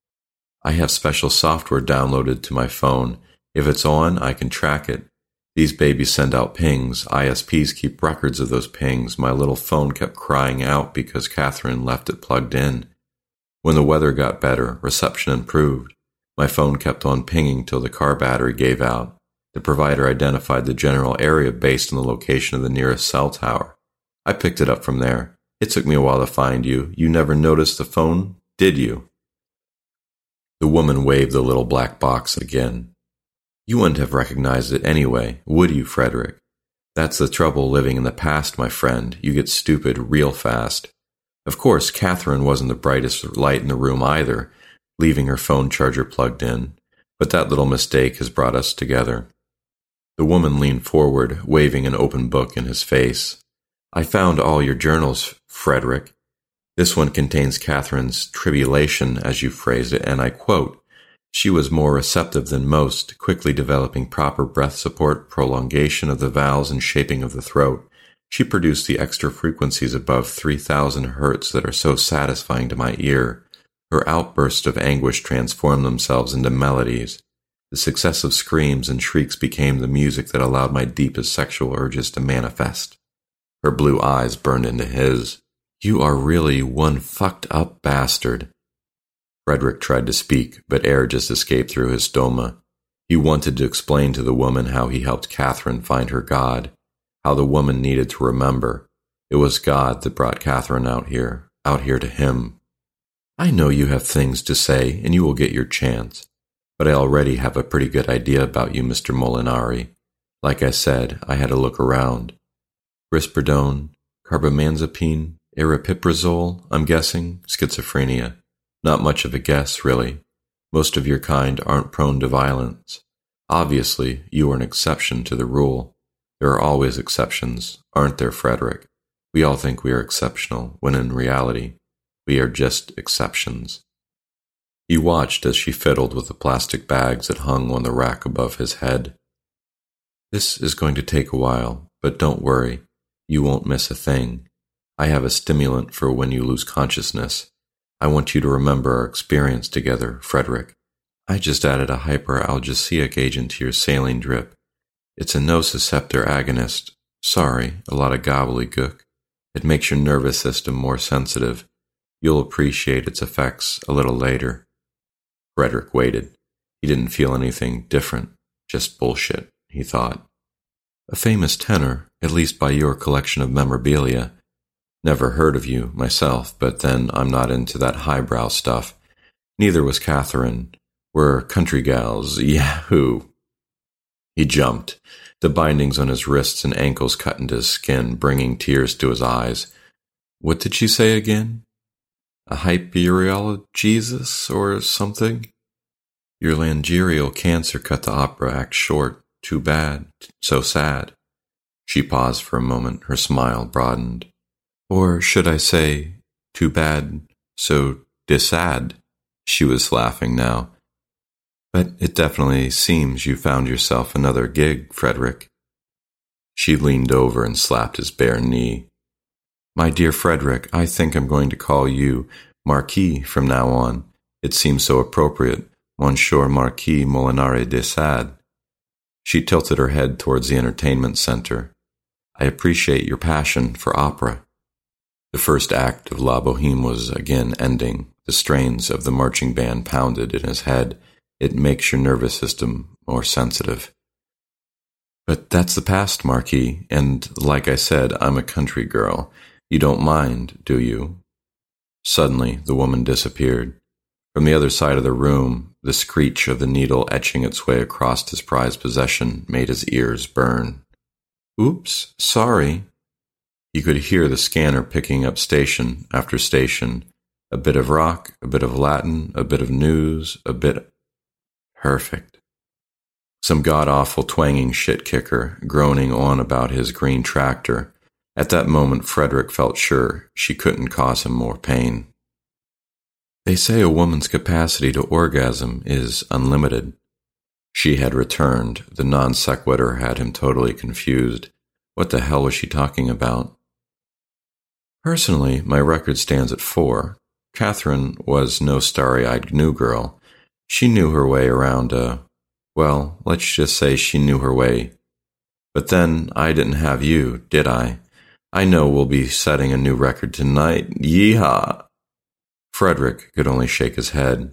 I have special software downloaded to my phone. If it's on, I can track it. These babies send out pings. ISPs keep records of those pings. My little phone kept crying out because Catherine left it plugged in. When the weather got better, reception improved. My phone kept on pinging till the car battery gave out. The provider identified the general area based on the location of the nearest cell tower. I picked it up from there. It took me a while to find you. You never noticed the phone, did you? The woman waved the little black box again. You wouldn't have recognized it anyway, would you, Frederick? That's the trouble living in the past, my friend. You get stupid real fast. Of course, Catherine wasn't the brightest light in the room either, leaving her phone charger plugged in, but that little mistake has brought us together. The woman leaned forward, waving an open book in his face. I found all your journals, Frederick. This one contains Catherine's tribulation, as you phrased it, and I quote, she was more receptive than most, quickly developing proper breath support, prolongation of the vowels, and shaping of the throat. She produced the extra frequencies above 3,000 hertz that are so satisfying to my ear. Her outbursts of anguish transformed themselves into melodies. The successive screams and shrieks became the music that allowed my deepest sexual urges to manifest. Her blue eyes burned into his. You are really one fucked up bastard. Frederick tried to speak, but air just escaped through his stoma. He wanted to explain to the woman how he helped Catherine find her God, how the woman needed to remember. It was God that brought Catherine out here to him. I know you have things to say, and you will get your chance, but I already have a pretty good idea about you, Mr. Molinari. Like I said, I had a look around. Risperidone, carbamazepine, aripiprazole, I'm guessing, schizophrenia. Not much of a guess, really. Most of your kind aren't prone to violence. Obviously, you are an exception to the rule. There are always exceptions, aren't there, Frederick? We all think we are exceptional, when in reality, we are just exceptions. He watched as she fiddled with the plastic bags that hung on the rack above his head. This is going to take a while, but don't worry. You won't miss a thing. I have a stimulant for when you lose consciousness. I want you to remember our experience together, Frederick. I just added a hyperalgesic agent to your saline drip. It's a nociceptor agonist. Sorry, a lot of gobbledygook. It makes your nervous system more sensitive. You'll appreciate its effects a little later. Frederick waited. He didn't feel anything different. Just bullshit, he thought. A famous tenor, at least by your collection of memorabilia. Never heard of you, myself, but then I'm not into that highbrow stuff. Neither was Catherine. We're country gals, yahoo! He jumped. The bindings on his wrists and ankles cut into his skin, bringing tears to his eyes. What did she say again? A hyperologist or something? Your laryngeal cancer cut the opera act short. Too bad. So sad. She paused for a moment. Her smile broadened. Or should I say, too bad, so disad? She was laughing now. But it definitely seems you found yourself another gig, Frederick. She leaned over and slapped his bare knee. My dear Frederick, I think I'm going to call you Marquis from now on. It seems so appropriate, Monsieur Marquis Molinari de Sade. She tilted her head towards the entertainment center. I appreciate your passion for opera. The first act of La Boheme was again ending. The strains of the marching band pounded in his head. It makes your nervous system more sensitive. But that's the past, Marquis, and like I said, I'm a country girl. You don't mind, do you? Suddenly, the woman disappeared. From the other side of the room, the screech of the needle etching its way across his prized possession made his ears burn. Oops, sorry. He could hear the scanner picking up station after station. A bit of rock, a bit of Latin, a bit of news, a bit... Perfect. Some god-awful twanging shit-kicker, groaning on about his green tractor. At that moment, Frederick felt sure she couldn't cause him more pain. They say a woman's capacity to orgasm is unlimited. She had returned. The non-sequitur had him totally confused. What the hell was she talking about? Personally, my record stands at 4. Catherine was no starry-eyed GNU girl. She knew her way around well, let's just say she knew her way. But then I didn't have you, did I? I know we'll be setting a new record tonight. Yeehaw! Frederick could only shake his head.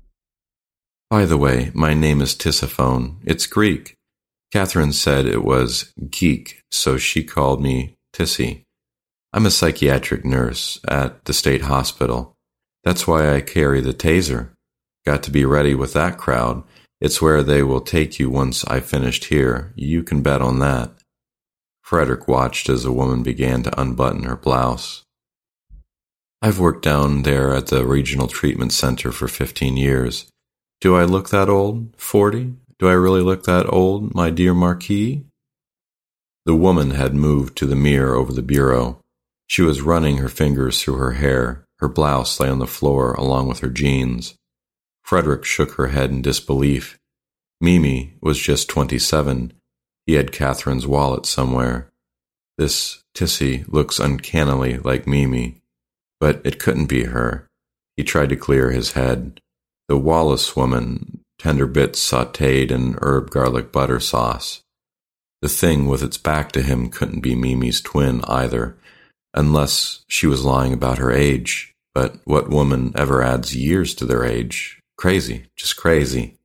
By the way, my name is Tisiphone. It's Greek. Catherine said it was geek, so she called me Tissy. I'm a psychiatric nurse at the state hospital. That's why I carry the taser. Got to be ready with that crowd. It's where they will take you once I've finished here. You can bet on that. Frederick watched as the woman began to unbutton her blouse. I've worked down there at the Regional Treatment Center for 15 years. Do I look that old? 40? Do I really look that old, my dear Marquis? The woman had moved to the mirror over the bureau. She was running her fingers through her hair. Her blouse lay on the floor along with her jeans. Frederick shook her head in disbelief. Mimi was just 27. He had Catherine's wallet somewhere. This Tissy looks uncannily like Mimi, but it couldn't be her. He tried to clear his head. The Wallace woman, tender bits sautéed in herb garlic butter sauce. The thing with its back to him couldn't be Mimi's twin either, unless she was lying about her age. But what woman ever adds years to their age? Crazy, just crazy.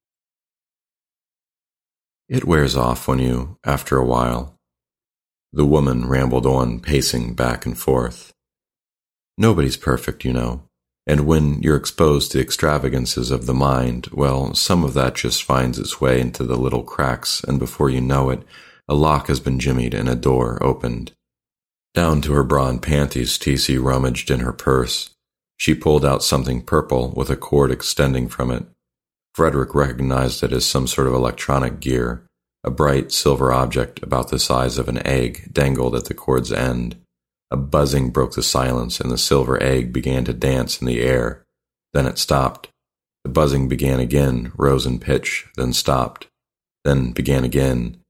It wears off on you after a while. The woman rambled on, pacing back and forth. Nobody's perfect, you know, and when you're exposed to the extravagances of the mind, well, some of that just finds its way into the little cracks, and before you know it, a lock has been jimmied and a door opened. Down to her bra and panties, T.C. rummaged in her purse. She pulled out something purple with a cord extending from it. Frederick recognized it as some sort of electronic gear. A bright silver object about the size of an egg dangled at the cord's end. A buzzing broke the silence, and the silver egg began to dance in the air. Then it stopped. The buzzing began again, rose in pitch, then stopped, then began again.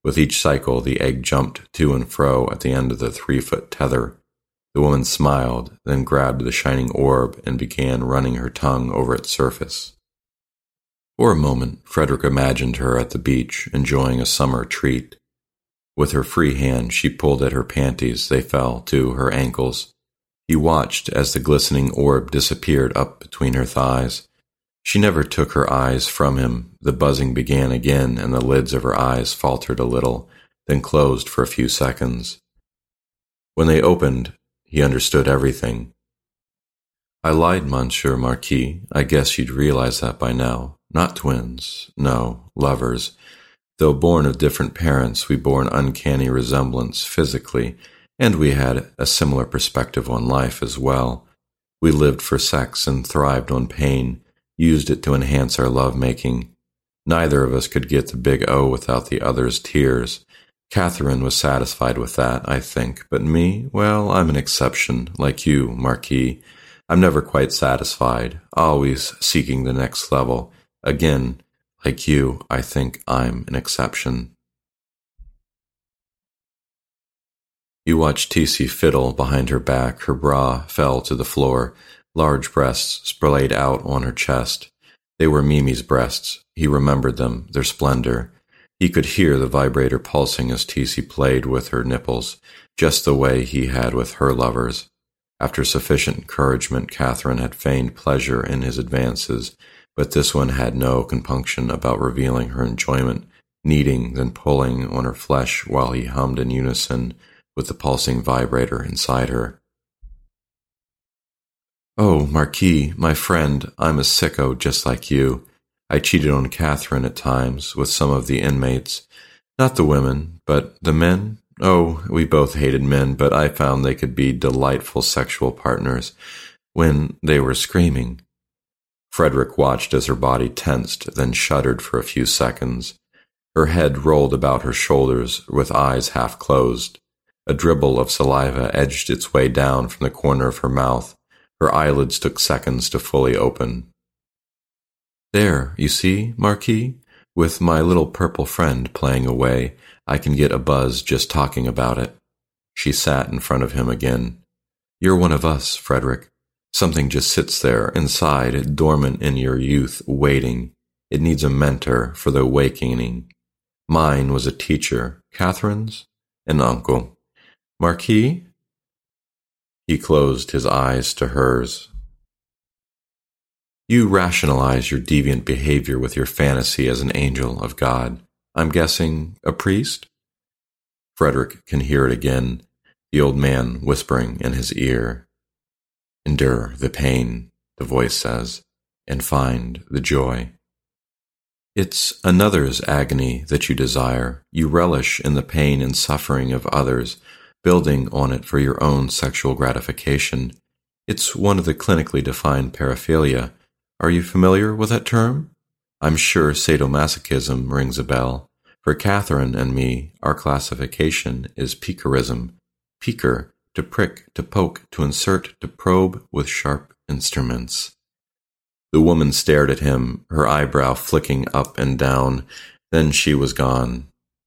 With each cycle, the egg jumped to and fro at the end of the 3-foot tether. The woman smiled, then grabbed the shining orb and began running her tongue over its surface. For a moment, Frederick imagined her at the beach, enjoying a summer treat. With her free hand, she pulled at her panties. They fell to her ankles. He watched as the glistening orb disappeared up between her thighs. She never took her eyes from him. The buzzing began again, and the lids of her eyes faltered a little, then closed for a few seconds. When they opened, he understood everything. "I lied, Monsieur Marquis. I guess you'd realize that by now. Not twins. No, lovers. Though born of different parents, we bore an uncanny resemblance physically, and we had a similar perspective on life as well. We lived for sex and thrived on pain, used it to enhance our love-making. Neither of us could get the big O without the other's tears. Catherine was satisfied with that, I think, but me, well, I'm an exception, like you, Marquis. I'm never quite satisfied, always seeking the next level. Again, like you, I think I'm an exception." You watched Tissi fiddle behind her back. Her bra fell to the floor. Large breasts splayed out on her chest. They were Mimi's breasts. He remembered them, their splendor. He could hear the vibrator pulsing as Tissi played with her nipples, just the way he had with her lovers. After sufficient encouragement, Catherine had feigned pleasure in his advances, but this one had no compunction about revealing her enjoyment, kneading, then pulling on her flesh while he hummed in unison with the pulsing vibrator inside her. "Oh, Marquis, my friend, I'm a sicko just like you. I cheated on Catherine at times with some of the inmates. Not the women, but the men. Oh, we both hated men, but I found they could be delightful sexual partners when they were screaming." Frederick watched as her body tensed, then shuddered for a few seconds. Her head rolled about her shoulders with eyes half closed. A dribble of saliva edged its way down from the corner of her mouth. Her eyelids took seconds to fully open. "There, you see, Marquis? With my little purple friend playing away, I can get a buzz just talking about it." She sat in front of him again. "You're one of us, Frederick. Something just sits there, inside, dormant in your youth, waiting. It needs a mentor for the awakening. Mine was a teacher. Catherine's? An uncle. Marquis?" He closed his eyes to hers. "You rationalize your deviant behavior with your fantasy as an angel of God. I'm guessing a priest?" Frederick can hear it again, the old man whispering in his ear. "Endure the pain," the voice says, "and find the joy. It's another's agony that you desire. You relish in the pain and suffering of others, building on it for your own sexual gratification. It's one of the clinically defined paraphilia. Are you familiar with that term? I'm sure sadomasochism rings a bell. For Catherine and me, our classification is piquerism. Piquer, to prick, to poke, to insert, to probe with sharp instruments." The woman stared at him, her eyebrow flicking up and down. Then she was gone.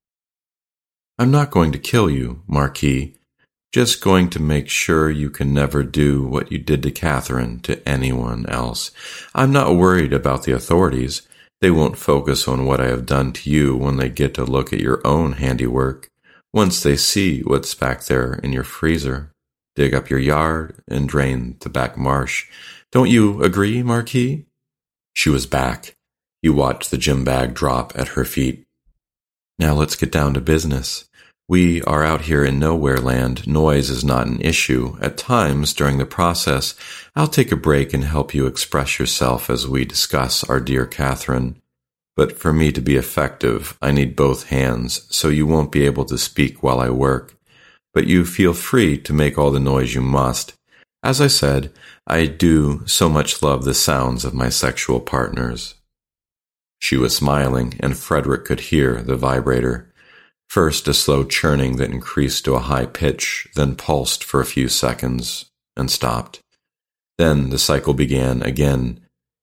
"I'm not going to kill you, Marquis. Just going to make sure you can never do what you did to Catherine to anyone else. I'm not worried about the authorities. They won't focus on what I have done to you when they get to look at your own handiwork. Once they see what's back there in your freezer, dig up your yard and drain the back marsh. Don't you agree, Marquis?" She was back. He watched the gym bag drop at her feet. "Now let's get down to business. We are out here in nowhere land. Noise is not an issue. At times, during the process, I'll take a break and help you express yourself as we discuss our dear Catherine. But for me to be effective, I need both hands, so you won't be able to speak while I work. But you feel free to make all the noise you must. As I said, I do so much love the sounds of my sexual partners." She was smiling, and Frederick could hear the vibrator. First a slow churning that increased to a high pitch, then pulsed for a few seconds, and stopped. Then the cycle began again.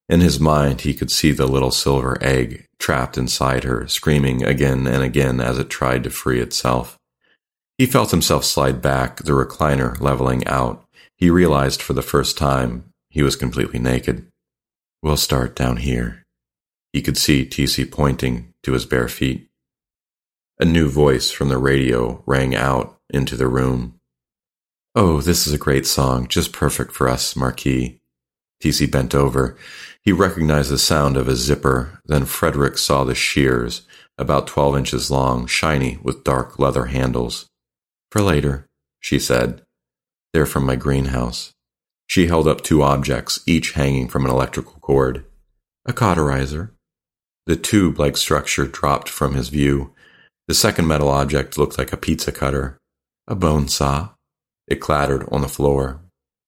In his mind, he could see the little silver egg trapped inside her, screaming again and again as it tried to free itself. He felt himself slide back, the recliner leveling out. He realized for the first time he was completely naked. "We'll start down here." He could see TC pointing to his bare feet. A new voice from the radio rang out into the room. "Oh, this is a great song, just perfect for us, Marquis." TC bent over. He recognized the sound of a zipper. Then Frederick saw the shears, about 12 inches long, shiny with dark leather handles. "For later," she said. "They're from my greenhouse." She held up 2 objects, each hanging from an electrical cord. "A cauterizer." The tube-like structure dropped from his view. The second metal object looked like a pizza cutter. "A bone saw." It clattered on the floor.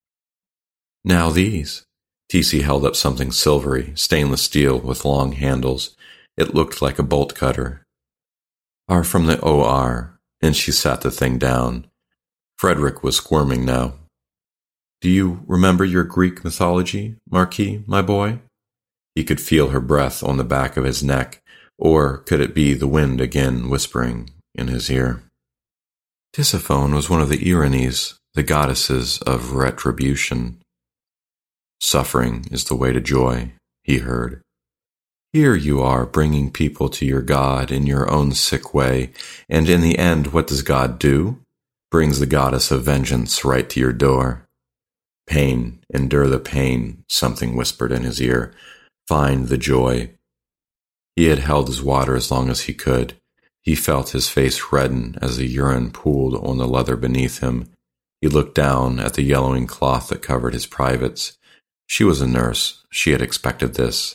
"Now these." TC held up something silvery, stainless steel with long handles. It looked like a bolt cutter. "Are from the OR," and she sat the thing down. Frederick was squirming now. "Do you remember your Greek mythology, Marquis, my boy?" He could feel her breath on the back of his neck, or could it be the wind again whispering in his ear? Tisiphone was one of the Erinyes, the goddesses of retribution. "Suffering is the way to joy," he heard. "Here you are bringing people to your God in your own sick way, and in the end what does God do? Brings the goddess of vengeance right to your door. Pain, endure the pain," something whispered in his ear. "Find the joy." He had held his water as long as he could. He felt his face redden as the urine pooled on the leather beneath him. He looked down at the yellowing cloth that covered his privates. She was a nurse. She had expected this.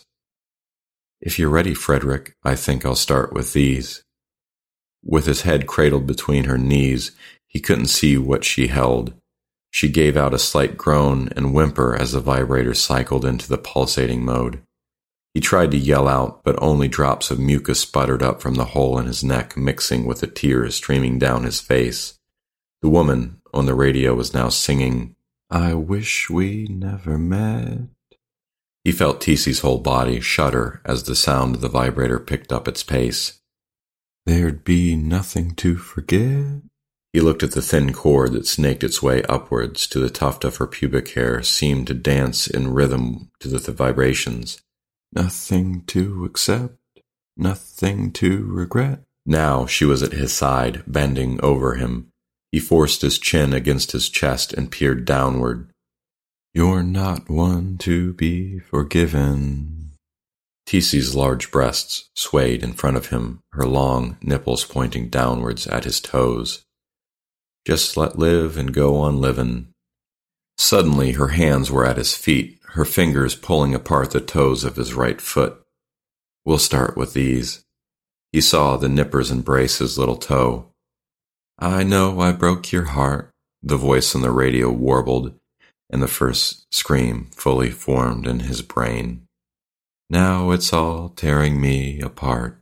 "If you're ready, Frederick, I think I'll start with these." With his head cradled between her knees, he couldn't see what she held. She gave out a slight groan and whimper as the vibrator cycled into the pulsating mode. He tried to yell out, but only drops of mucus sputtered up from the hole in his neck, mixing with the tears streaming down his face. The woman on the radio was now singing, "I wish we never met." He felt TC's whole body shudder as the sound of the vibrator picked up its pace. "There'd be nothing to forget." He looked at the thin cord that snaked its way upwards to the tuft of her pubic hair, seemed to dance in rhythm to the vibrations. "Nothing to accept, nothing to regret." Now she was at his side, bending over him. He forced his chin against his chest and peered downward. "You're not one to be forgiven." TC's large breasts swayed in front of him, her long nipples pointing downwards at his toes. "Just let live and go on livin'." Suddenly her hands were at his feet, her fingers pulling apart the toes of his right foot. "We'll start with these." He saw the nippers embrace his little toe. "I know I broke your heart," the voice on the radio warbled, and the first scream fully formed in his brain. "Now it's all tearing me apart."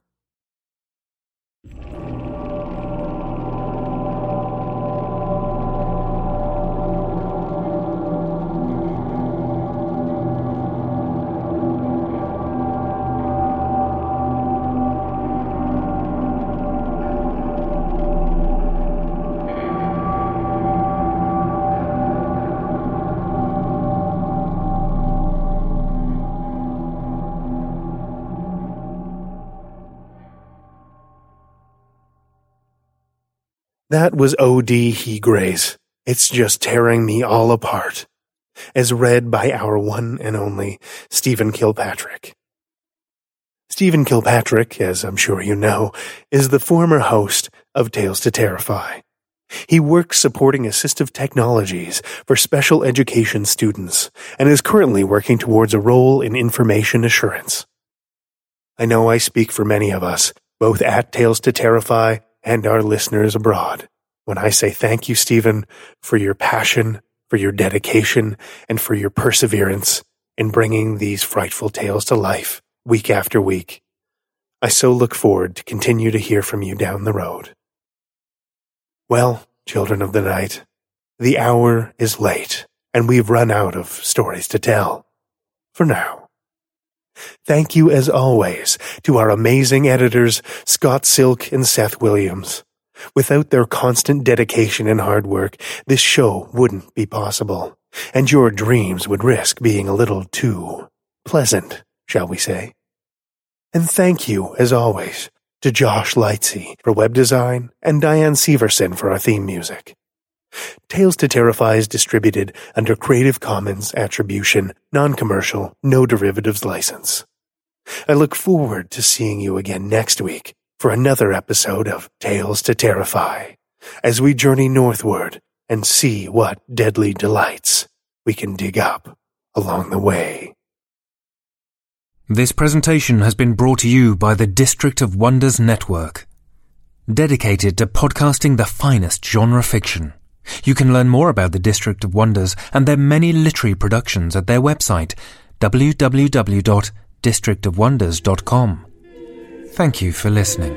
That was O.D. Hegrace. It's Just Tearing Me All Apart, as read by our one and only Stephen Kilpatrick. Stephen Kilpatrick, as I'm sure you know, is the former host of Tales to Terrify. He works supporting assistive technologies for special education students and is currently working towards a role in information assurance. I know I speak for many of us, both at Tales to Terrify and our listeners abroad, when I say thank you, Stephen, for your passion, for your dedication, and for your perseverance in bringing these frightful tales to life week after week. I so look forward to continue to hear from you down the road. Well, children of the night, the hour is late, and we've run out of stories to tell. For now. Thank you, as always, to our amazing editors, Scott Silk and Seth Williams. Without their constant dedication and hard work, this show wouldn't be possible, and your dreams would risk being a little too pleasant, shall we say. And thank you, as always, to Josh Lightsey for web design and Diane Severson for our theme music. Tales to Terrify is distributed under Creative Commons Attribution, Non-Commercial, No Derivatives License. I look forward to seeing you again next week for another episode of Tales to Terrify, as we journey northward and see what deadly delights we can dig up along the way. This presentation has been brought to you by the District of Wonders Network, dedicated to podcasting the finest genre fiction. You can learn more about the District of Wonders and their many literary productions at their website, www.districtofwonders.com. Thank you for listening.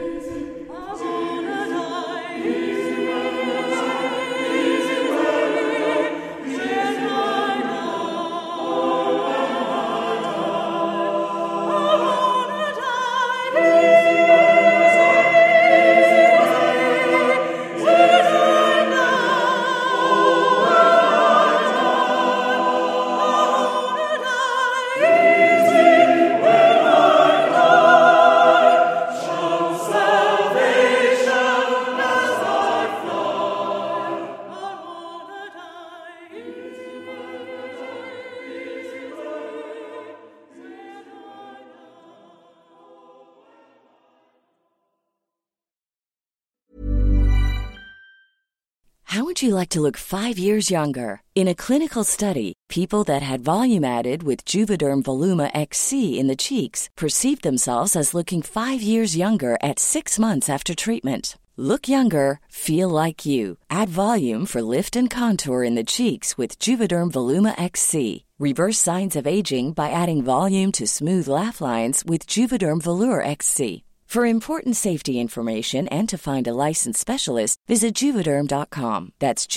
How would you like to look 5 years younger? In a clinical study, people that had volume added with Juvederm Voluma XC in the cheeks perceived themselves as looking 5 years younger at 6 months after treatment. Look younger, feel like you. Add volume for lift and contour in the cheeks with Juvederm Voluma XC. Reverse signs of aging by adding volume to smooth laugh lines with Juvederm Volure XC. For important safety information and to find a licensed specialist, visit Juvederm.com. That's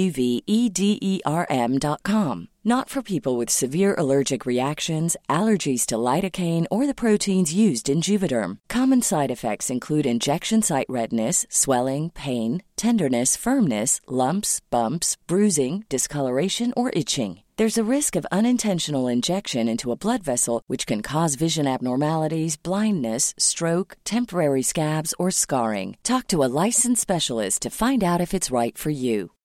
JUVEDERM.com. Not for people with severe allergic reactions, allergies to lidocaine, or the proteins used in Juvederm. Common side effects include injection site redness, swelling, pain, tenderness, firmness, lumps, bumps, bruising, discoloration, or itching. There's a risk of unintentional injection into a blood vessel, which can cause vision abnormalities, blindness, stroke, temporary scabs, or scarring. Talk to a licensed specialist to find out if it's right for you.